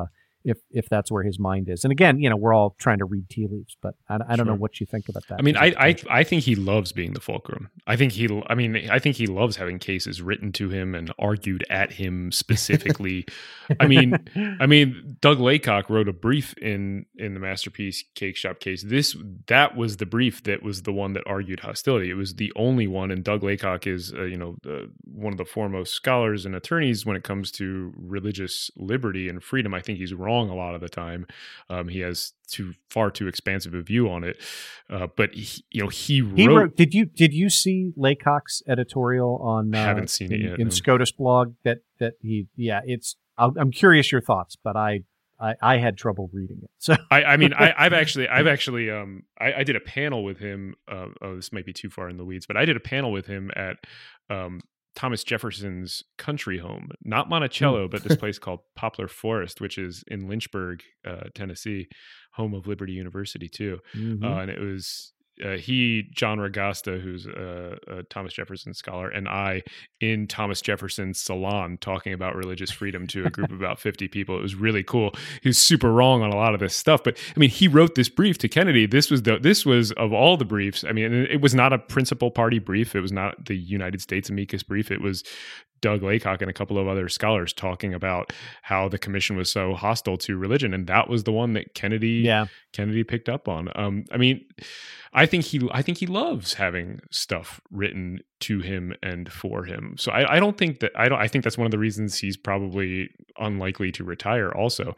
if that's where his mind is. And again, you know, we're all trying to read tea leaves, but I don't know what you think about that. I mean, I think he loves being the fulcrum. I think he loves having cases written to him and argued at him specifically. I mean, Doug Laycock wrote a brief in the Masterpiece Cake Shop case. That was the brief that was the one that argued hostility. It was the only one, and Doug Laycock is one of the foremost scholars and attorneys when it comes to religious liberty and freedom. I think he's wrong a lot of the time. He has far too expansive a view on it. But he wrote. Did you see Laycock's editorial on? I haven't seen it yet. In SCOTUS blog that he it's. I'm curious your thoughts, but I had trouble reading it. So I did a panel with him. This might be too far in the weeds, but I did a panel with him at Thomas Jefferson's country home, not Monticello, but this place called Poplar Forest, which is in Lynchburg, Tennessee, home of Liberty University too. Mm-hmm. And it was John Ragasta, who's a Thomas Jefferson scholar, and I in Thomas Jefferson's salon talking about religious freedom to a group of about 50 people. It was really cool. He was super wrong on a lot of this stuff, but I mean, he wrote this brief to Kennedy. This was of all the briefs. I mean, it was not a principal party brief. It was not the United States amicus brief. It was Doug Laycock and a couple of other scholars talking about how the commission was so hostile to religion, and that was the one that Kennedy picked up on. I mean, I think he loves having stuff written to him and for him. So I think that's one of the reasons he's probably unlikely to retire also.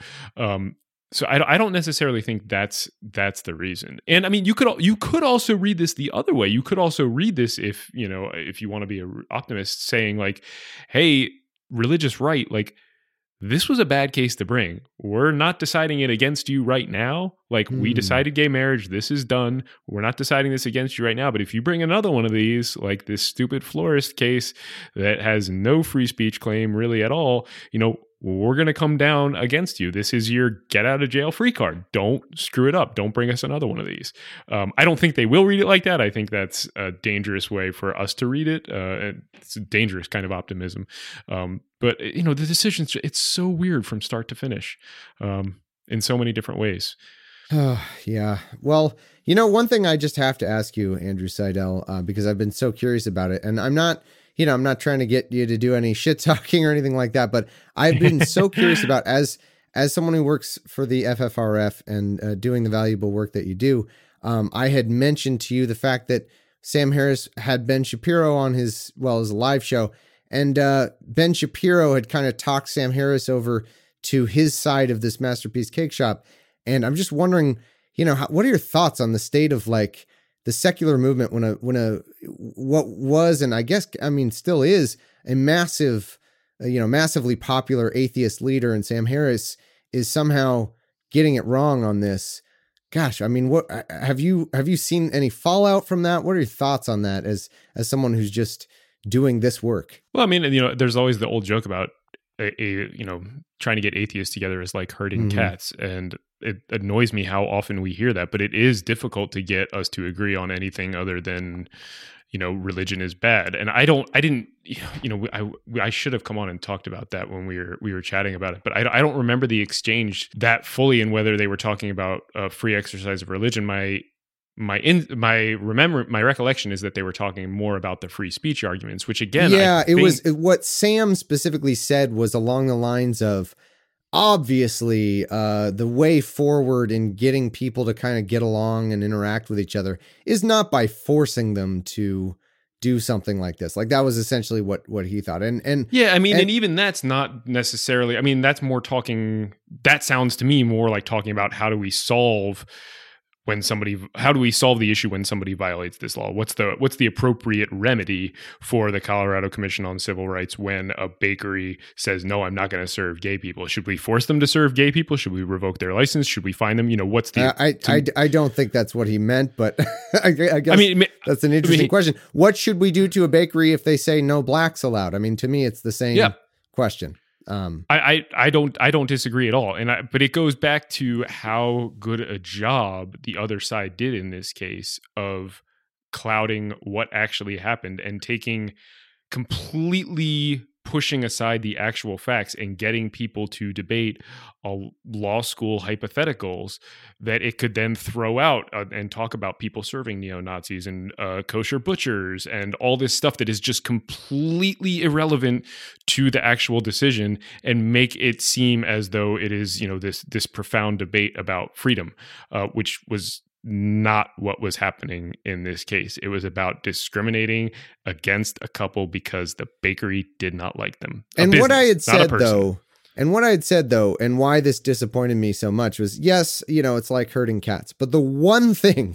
So I don't necessarily think that's the reason. And I mean, you could also read this the other way. You could also read this if you want to be an optimist, saying like, hey, religious right, like this was a bad case to bring. We're not deciding it against you right now. Like we decided gay marriage. This is done. We're not deciding this against you right now. But if you bring another one of these, like this stupid florist case that has no free speech claim really at all, we're going to come down against you. This is your get out of jail free card. Don't screw it up. Don't bring us another one of these. I don't think they will read it like that. I think that's a dangerous way for us to read it. It's a dangerous kind of optimism. But the decisions, it's so weird from start to finish in so many different ways. Oh, yeah. Well, one thing I just have to ask you, Andrew Seidel, because I've been so curious about it, and I'm not trying to get you to do any shit talking or anything like that, but I've been so curious about, as someone who works for the FFRF and doing the valuable work that you do, I had mentioned to you the fact that Sam Harris had Ben Shapiro on his live show, and Ben Shapiro had kind of talked Sam Harris over to his side of this Masterpiece Cake Shop. And I'm just wondering, what are your thoughts on the state of like the secular movement when what was, and I guess, still is a massively popular atheist leader, and Sam Harris is somehow getting it wrong on this. Gosh, what have you seen any fallout from that? What are your thoughts on that as someone who's just doing this work? Well, there's always the old joke about trying to get atheists together is like herding cats. And it annoys me how often we hear that, but it is difficult to get us to agree on anything other than, religion is bad. And I should have come on and talked about that when we were chatting about it, but I don't remember the exchange that fully and whether they were talking about free exercise of religion. My recollection is that they were talking more about the free speech arguments, which again, it was what Sam specifically said was along the lines of, obviously, the way forward in getting people to kind of get along and interact with each other is not by forcing them to do something like this. Like that was essentially what he thought. And even that's not necessarily, that's more talking, that sounds to me more like talking about how do we solve the issue when somebody violates this law? What's the appropriate remedy for the Colorado Commission on Civil Rights when a bakery says, no, I'm not going to serve gay people? Should we force them to serve gay people? Should we revoke their license? Should we fine them? What's the... I don't think that's what he meant, but I guess that's an interesting question. What should we do to a bakery if they say no blacks allowed? To me, it's the same question. I don't disagree at all. But it goes back to how good a job the other side did in this case of clouding what actually happened and completely pushing aside the actual facts and getting people to debate law school hypotheticals that it could then throw out and talk about people serving neo-Nazis and kosher butchers and all this stuff that is just completely irrelevant to the actual decision and make it seem as though it is, this profound debate about freedom, which was not what was happening in this case. It was about discriminating against a couple because the bakery did not like them. What I had said though, and why this disappointed me so much was, yes, it's like herding cats. But the one thing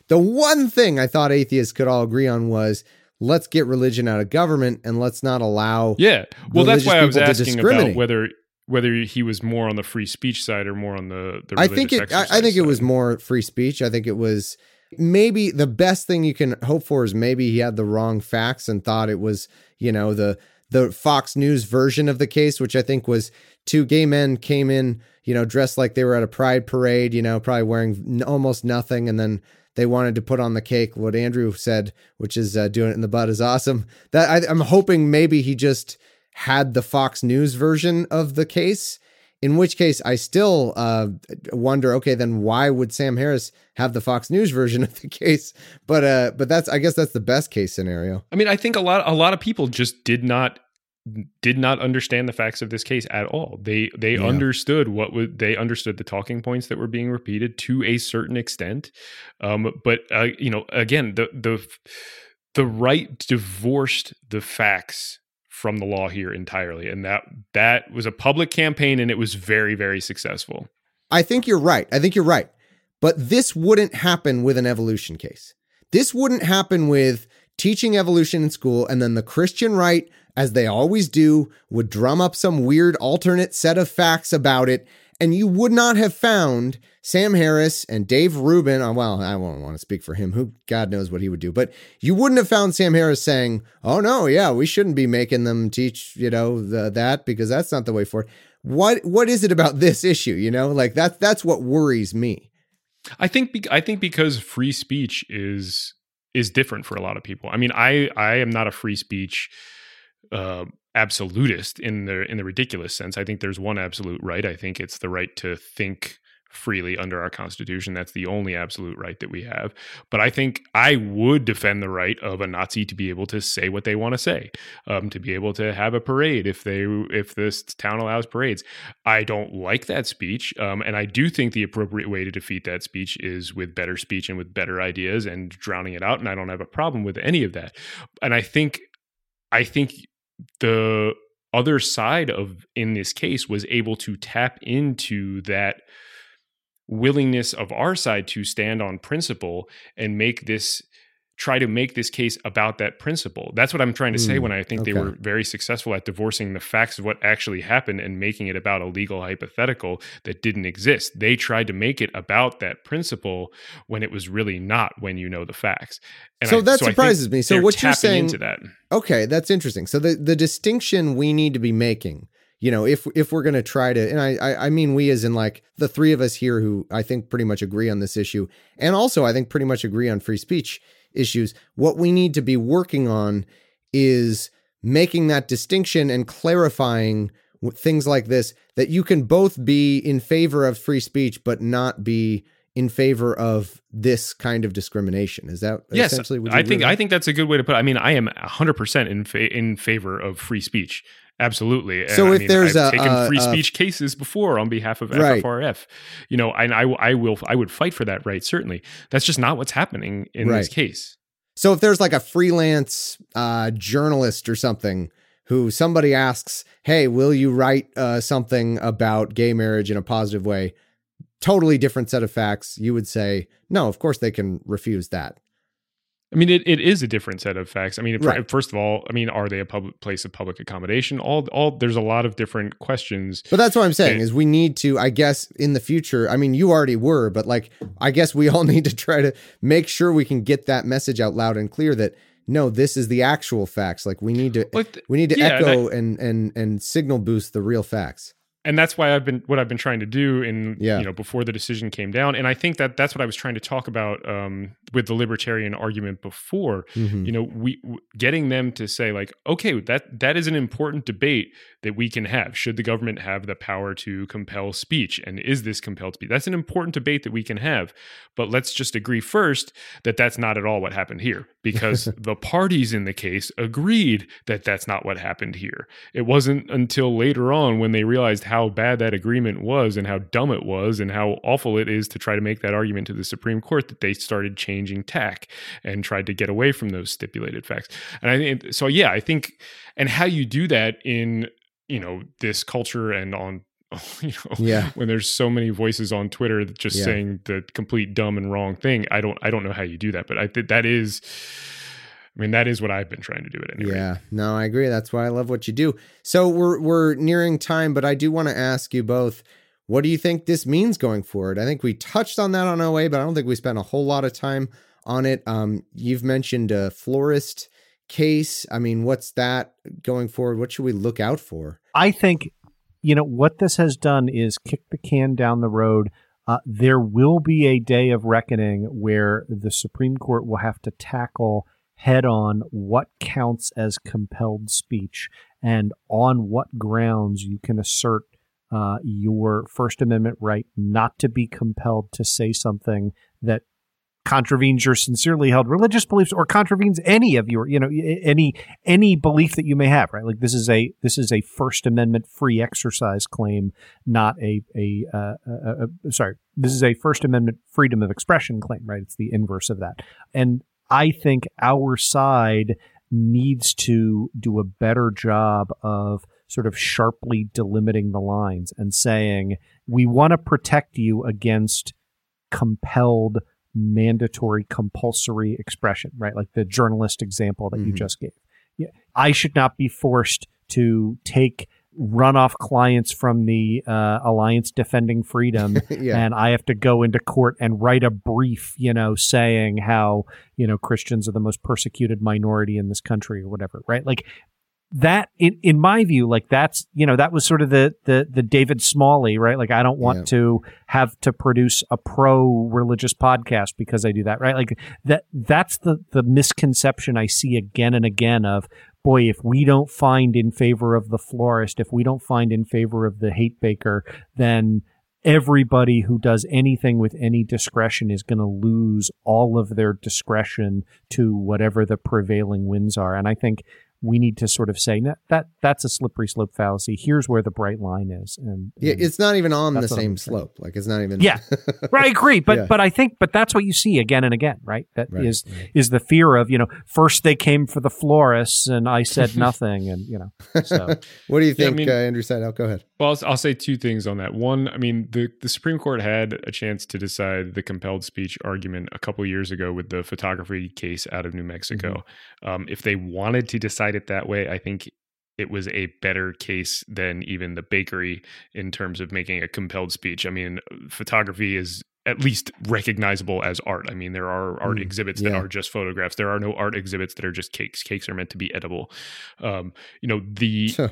I thought atheists could all agree on was, let's get religion out of government and let's not allow. Yeah. Well, that's why I was asking about whether he was more on the free speech side or more on the religious exercise I think it side. was more free speech. I think it was maybe the best thing you can hope for is maybe he had the wrong facts and thought it was, the Fox News version of the case, which I think was two gay men came in, dressed like they were at a pride parade, probably wearing almost nothing. And then they wanted to put on the cake. What Andrew said, which is doing it in the butt is awesome. That I'm hoping maybe he just had the Fox News version of the case, in which case I still wonder, okay, then why would Sam Harris have the Fox News version of the case? But I guess that's the best case scenario. I think a lot of people just did not understand the facts of this case at all. They understood they understood the talking points that were being repeated to a certain extent. But again, the right divorced the facts from the law here entirely. And that was a public campaign and it was very, very successful. I think you're right. But this wouldn't happen with an evolution case. This wouldn't happen with teaching evolution in school and then the Christian right, as they always do, would drum up some weird alternate set of facts about it. And you would not have found Sam Harris and Dave Rubin. Well, I won't want to speak for him. Who God knows what he would do. But you wouldn't have found Sam Harris saying, "Oh no, yeah, we shouldn't be making them teach, that because that's not the way forward." What is it about this issue? That's what worries me. I think because free speech is different for a lot of people. I am not a free speech absolutist in the ridiculous sense. I think there's one absolute right. I think it's the right to think freely under our Constitution. That's the only absolute right that we have. But I think I would defend the right of a Nazi to be able to say what they want to say, to be able to have a parade if this town allows parades. I don't like that speech, and I do think the appropriate way to defeat that speech is with better speech and with better ideas and drowning it out. And I don't have a problem with any of that. And I think the other side in this case was able to tap into that willingness of our side to stand on principle and try to make this case about that principle. That's what I'm trying to say when I think they were very successful at divorcing the facts of what actually happened and making it about a legal hypothetical that didn't exist. They tried to make it about that principle when it was really not, when you know the facts. And that surprises me. So what you're saying into that. Okay, that's interesting. So the distinction we need to be making, if we're going to try to, and I mean we as in like the three of us here who I think pretty much agree on this issue, and also I think pretty much agree on free speech issues, what we need to be working on is making that distinction and clarifying things like this, that you can both be in favor of free speech but not be in favor of this kind of discrimination. Is that essentially what you I think that's a good way to put it. I mean, I am 100% in favor of free speech. Absolutely. And so if there's I've taken free speech cases before on behalf of FFRF, and I would fight for that right, certainly. That's just not what's happening in this case. So if there's like a freelance journalist or something who somebody asks, hey, will you write something about gay marriage in a positive way? Totally different set of facts. You would say, no, of course they can refuse that. I mean, it is a different set of facts. I mean, first of all, I mean, are they a public place of public accommodation? All there's a lot of different questions. But that's what I'm saying is we need to, I guess, in the future. I mean, you already were, but like, I guess we all need to try to make sure we can get that message out loud and clear that no, this is the actual facts. Like we need to echo and signal boost the real facts. And that's why I've been trying to do before the decision came down. And I think that's what I was trying to talk about with the libertarian argument before. We getting them to say like, okay, that is an important debate that we can have. Should the government have the power to compel speech? And is this compelled speech? That's an important debate that we can have. But let's just agree first that that's not at all what happened here, because the parties in the case agreed that that's not what happened here. It wasn't until later on when they realized how bad that agreement was and how dumb it was and how awful it is to try to make that argument to the Supreme Court that they started changing tack and tried to get away from those stipulated facts. And I think, and how you do that in, this culture and on, when there's so many voices on Twitter just saying the complete dumb and wrong thing, I don't know how you do that, but I think that is what I've been trying to do at any rate. Yeah, no, I agree. That's why I love what you do. So we're nearing time, but I do want to ask you both, what do you think this means going forward? I think we touched on that on OA, but I don't think we spent a whole lot of time on it. You've mentioned a florist case. I mean, what's that going forward? What should we look out for? I think, what this has done is kick the can down the road. There will be a day of reckoning where the Supreme Court will have to tackle head on what counts as compelled speech and on what grounds you can assert your First Amendment right not to be compelled to say something that contravenes your sincerely held religious beliefs or contravenes any of your, any belief that you may have, right? Like this is a First Amendment free exercise claim, not this is a First Amendment freedom of expression claim, right? It's the inverse of that. And I think our side needs to do a better job of sort of sharply delimiting the lines and saying, we want to protect you against compelled, mandatory, compulsory expression, right? Like the journalist example that you just gave. Yeah, I should not be forced to take runoff clients from the Alliance Defending Freedom and I have to go into court and write a brief, saying how, Christians are the most persecuted minority in this country or whatever, right? Like that, in my view, like that's, that was sort of the David Smalley, right? Like I don't want to have to produce a pro-religious podcast because I do that, right? Like that's the misconception I see again and again of, boy, if we don't find in favor of the florist, if we don't find in favor of the hate baker, then everybody who does anything with any discretion is going to lose all of their discretion to whatever the prevailing winds are. And I think we need to sort of say that's a slippery slope fallacy. Here's where the bright line is. And it's not even on the same slope. Like it's not even. Yeah, right. I agree. But but that's what you see again and again, right? That is the fear of, first they came for the florists and I said nothing. And, so. What do you think, Andrew Seidel? Go ahead. Well, I'll say two things on that. One, I mean, the Supreme Court had a chance to decide the compelled speech argument a couple of years ago with the photography case out of New Mexico. If they wanted to decide it that way, I think it was a better case than even the bakery in terms of making a compelled speech. I mean, photography is at least recognizable as art. I mean, there are art exhibits that are just photographs. There are no art exhibits that are just cakes. Cakes are meant to be edible.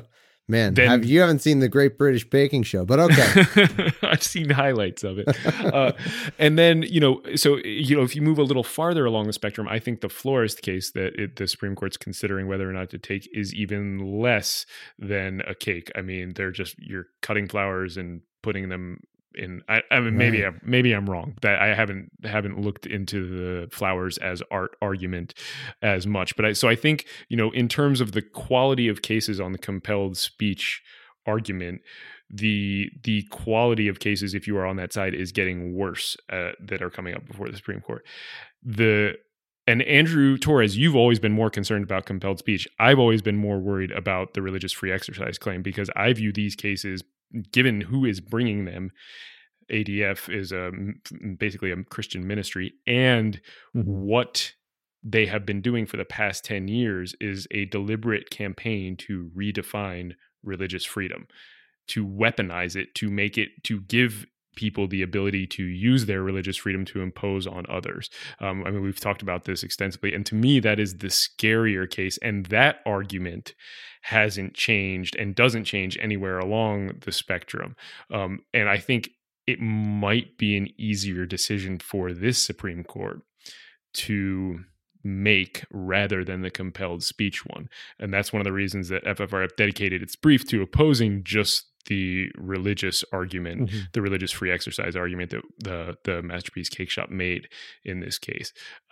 Man, you haven't seen the Great British Baking Show, but okay. I've seen highlights of it. And then, if you move a little farther along the spectrum, I think the florist case that the Supreme Court's considering whether or not to take is even less than a cake. I mean, you're cutting flowers and putting them in. I mean, maybe I'm wrong. That I haven't looked into the flowers as art argument as much. But I think, in terms of the quality of cases on the compelled speech argument, the quality of cases, if you are on that side, is getting worse that are coming up before the Supreme Court. And Andrew Torres, you've always been more concerned about compelled speech. I've always been more worried about the religious free exercise claim, because I view these cases, given who is bringing them, ADF is basically a Christian ministry, and what they have been doing for the past 10 years is a deliberate campaign to redefine religious freedom, to weaponize it, to give people the ability to use their religious freedom to impose on others. I mean, we've talked about this extensively, and to me, that is the scarier case. And that argument hasn't changed and doesn't change anywhere along the spectrum. And I think it might be an easier decision for this Supreme Court to make rather than the compelled speech one. And that's one of the reasons that FFRF dedicated its brief to opposing just the religious argument, the religious free exercise argument that the Masterpiece Cake Shop made in this case.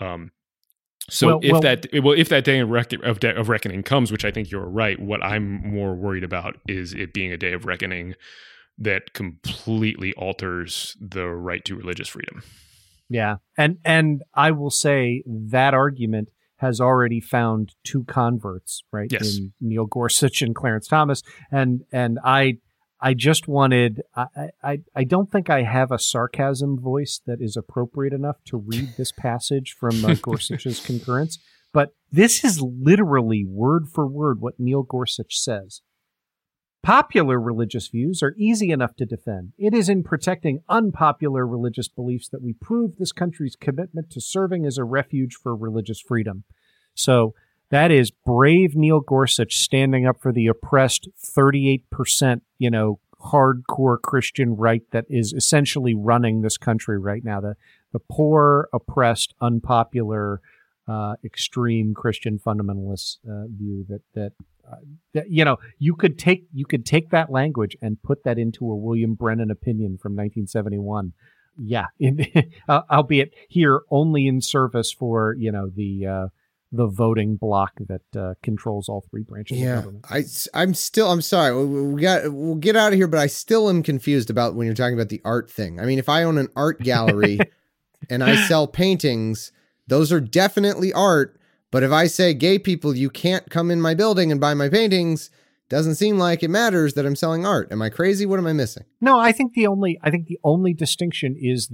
If that day of reckoning comes, which I think you're right, what I'm more worried about is it being a day of reckoning that completely alters the right to religious freedom. Yeah. And I will say that argument has already found two converts, right? Yes. In Neil Gorsuch and Clarence Thomas. And I just wanted, I don't think I have a sarcasm voice that is appropriate enough to read this passage from Gorsuch's concurrence, but this is literally word for word what Neil Gorsuch says. Popular religious views are easy enough to defend. It is in protecting unpopular religious beliefs that we prove this country's commitment to serving as a refuge for religious freedom. So that is brave Neil Gorsuch standing up for the oppressed 38%, hardcore Christian right that is essentially running this country right now. The poor, oppressed, unpopular, extreme Christian fundamentalist view that you could take that language and put that into a William Brennan opinion from 1971. Yeah, albeit here only in service for the voting bloc that controls all three branches of government. I'm sorry. We'll get out of here, but I still am confused about when you're talking about the art thing. I mean, if I own an art gallery and I sell paintings, those are definitely art. But if I say, gay people, you can't come in my building and buy my paintings, doesn't seem like it matters that I'm selling art. Am I crazy? What am I missing? No, I think the only distinction is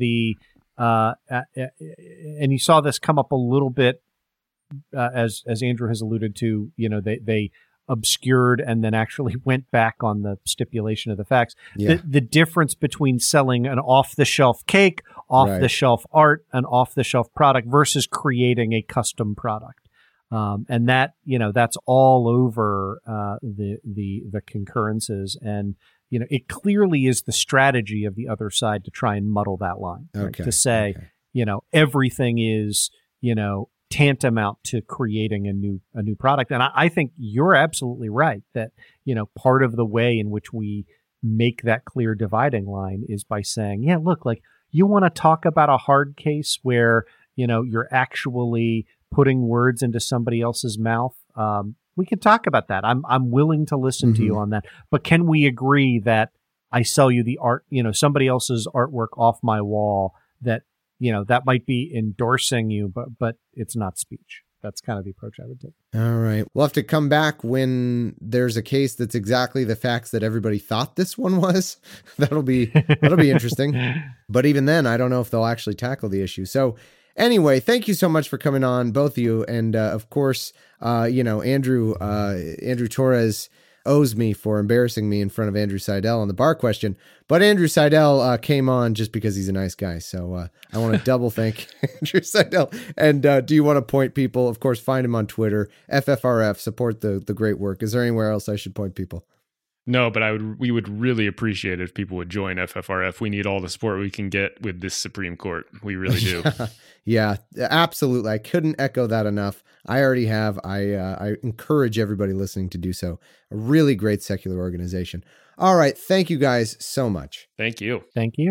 and you saw this come up a little bit as Andrew has alluded to. They obscured and then actually went back on the stipulation of the facts. Yeah. The difference between selling an off-the-shelf cake, off-the-shelf art, an off-the-shelf product versus creating a custom product. And that, that's all over the concurrences. And, it clearly is the strategy of the other side to try and muddle that line. Right? To say, everything is, tantamount to creating a new product. And I think you're absolutely right that, part of the way in which we make that clear dividing line is by saying, yeah, look, like you want to talk about a hard case where, you're actually putting words into somebody else's mouth. We can talk about that. I'm willing to listen to you on that. But can we agree that I sell you the art, somebody else's artwork off my wall that, that might be endorsing you, but it's not speech. That's kind of the approach I would take. All right. We'll have to come back when there's a case that's exactly the facts that everybody thought this one was. That'll be interesting. But even then, I don't know if they'll actually tackle the issue. So anyway, thank you so much for coming on, both of you. And of course, Andrew Torres owes me for embarrassing me in front of Andrew Seidel on the bar question. But Andrew Seidel came on just because he's a nice guy. So I want to double thank Andrew Seidel. And do you want to point people? Of course, find him on Twitter, FFRF, support the great work. Is there anywhere else I should point people? No, but we would really appreciate it if people would join FFRF. We need all the support we can get with this Supreme Court. We really do. Yeah, absolutely. I couldn't echo that enough. I already have. I encourage everybody listening to do so. A really great secular organization. All right. Thank you guys so much. Thank you. Thank you.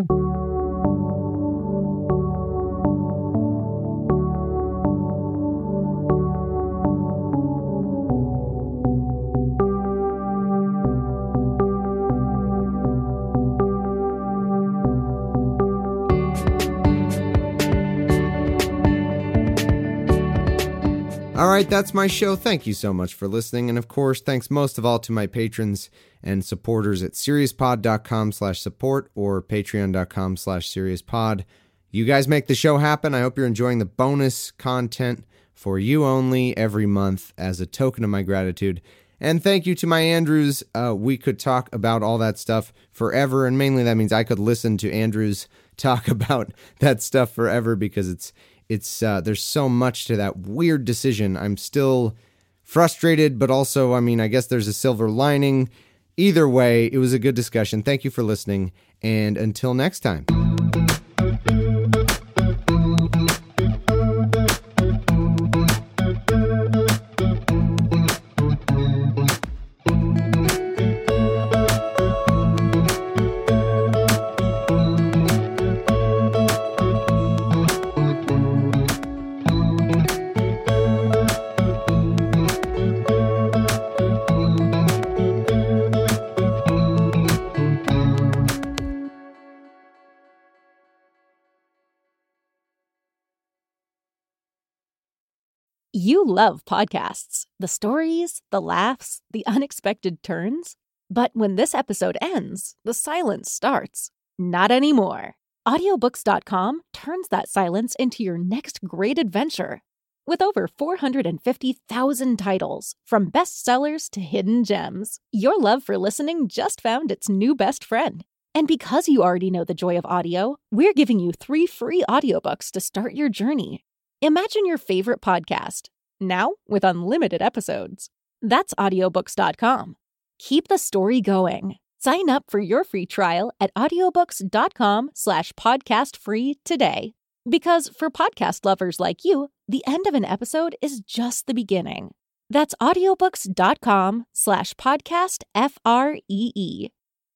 All right, that's my show. Thank you so much for listening. And of course, thanks most of all to my patrons and supporters at SeriousPod.com/support or Patreon.com/SeriousPod. You guys make the show happen. I hope you're enjoying the bonus content for you only every month as a token of my gratitude. And thank you to my Andrews. We could talk about all that stuff forever. And mainly that means I could listen to Andrews talk about that stuff forever because it's there's so much to that weird decision. I'm still frustrated, but also, I mean, I guess there's a silver lining. Either way, it was a good discussion. Thank you for listening, and until next time. You love podcasts, the stories, the laughs, the unexpected turns. But when this episode ends, the silence starts. Not anymore. Audiobooks.com turns that silence into your next great adventure. With over 450,000 titles, from bestsellers to hidden gems, your love for listening just found its new best friend. And because you already know the joy of audio, we're giving you 3 free audiobooks to start your journey. Imagine your favorite podcast, now with unlimited episodes. That's audiobooks.com. Keep the story going. Sign up for your free trial at audiobooks.com/podcastfree today. Because for podcast lovers like you, the end of an episode is just the beginning. That's audiobooks.com/podcastfree.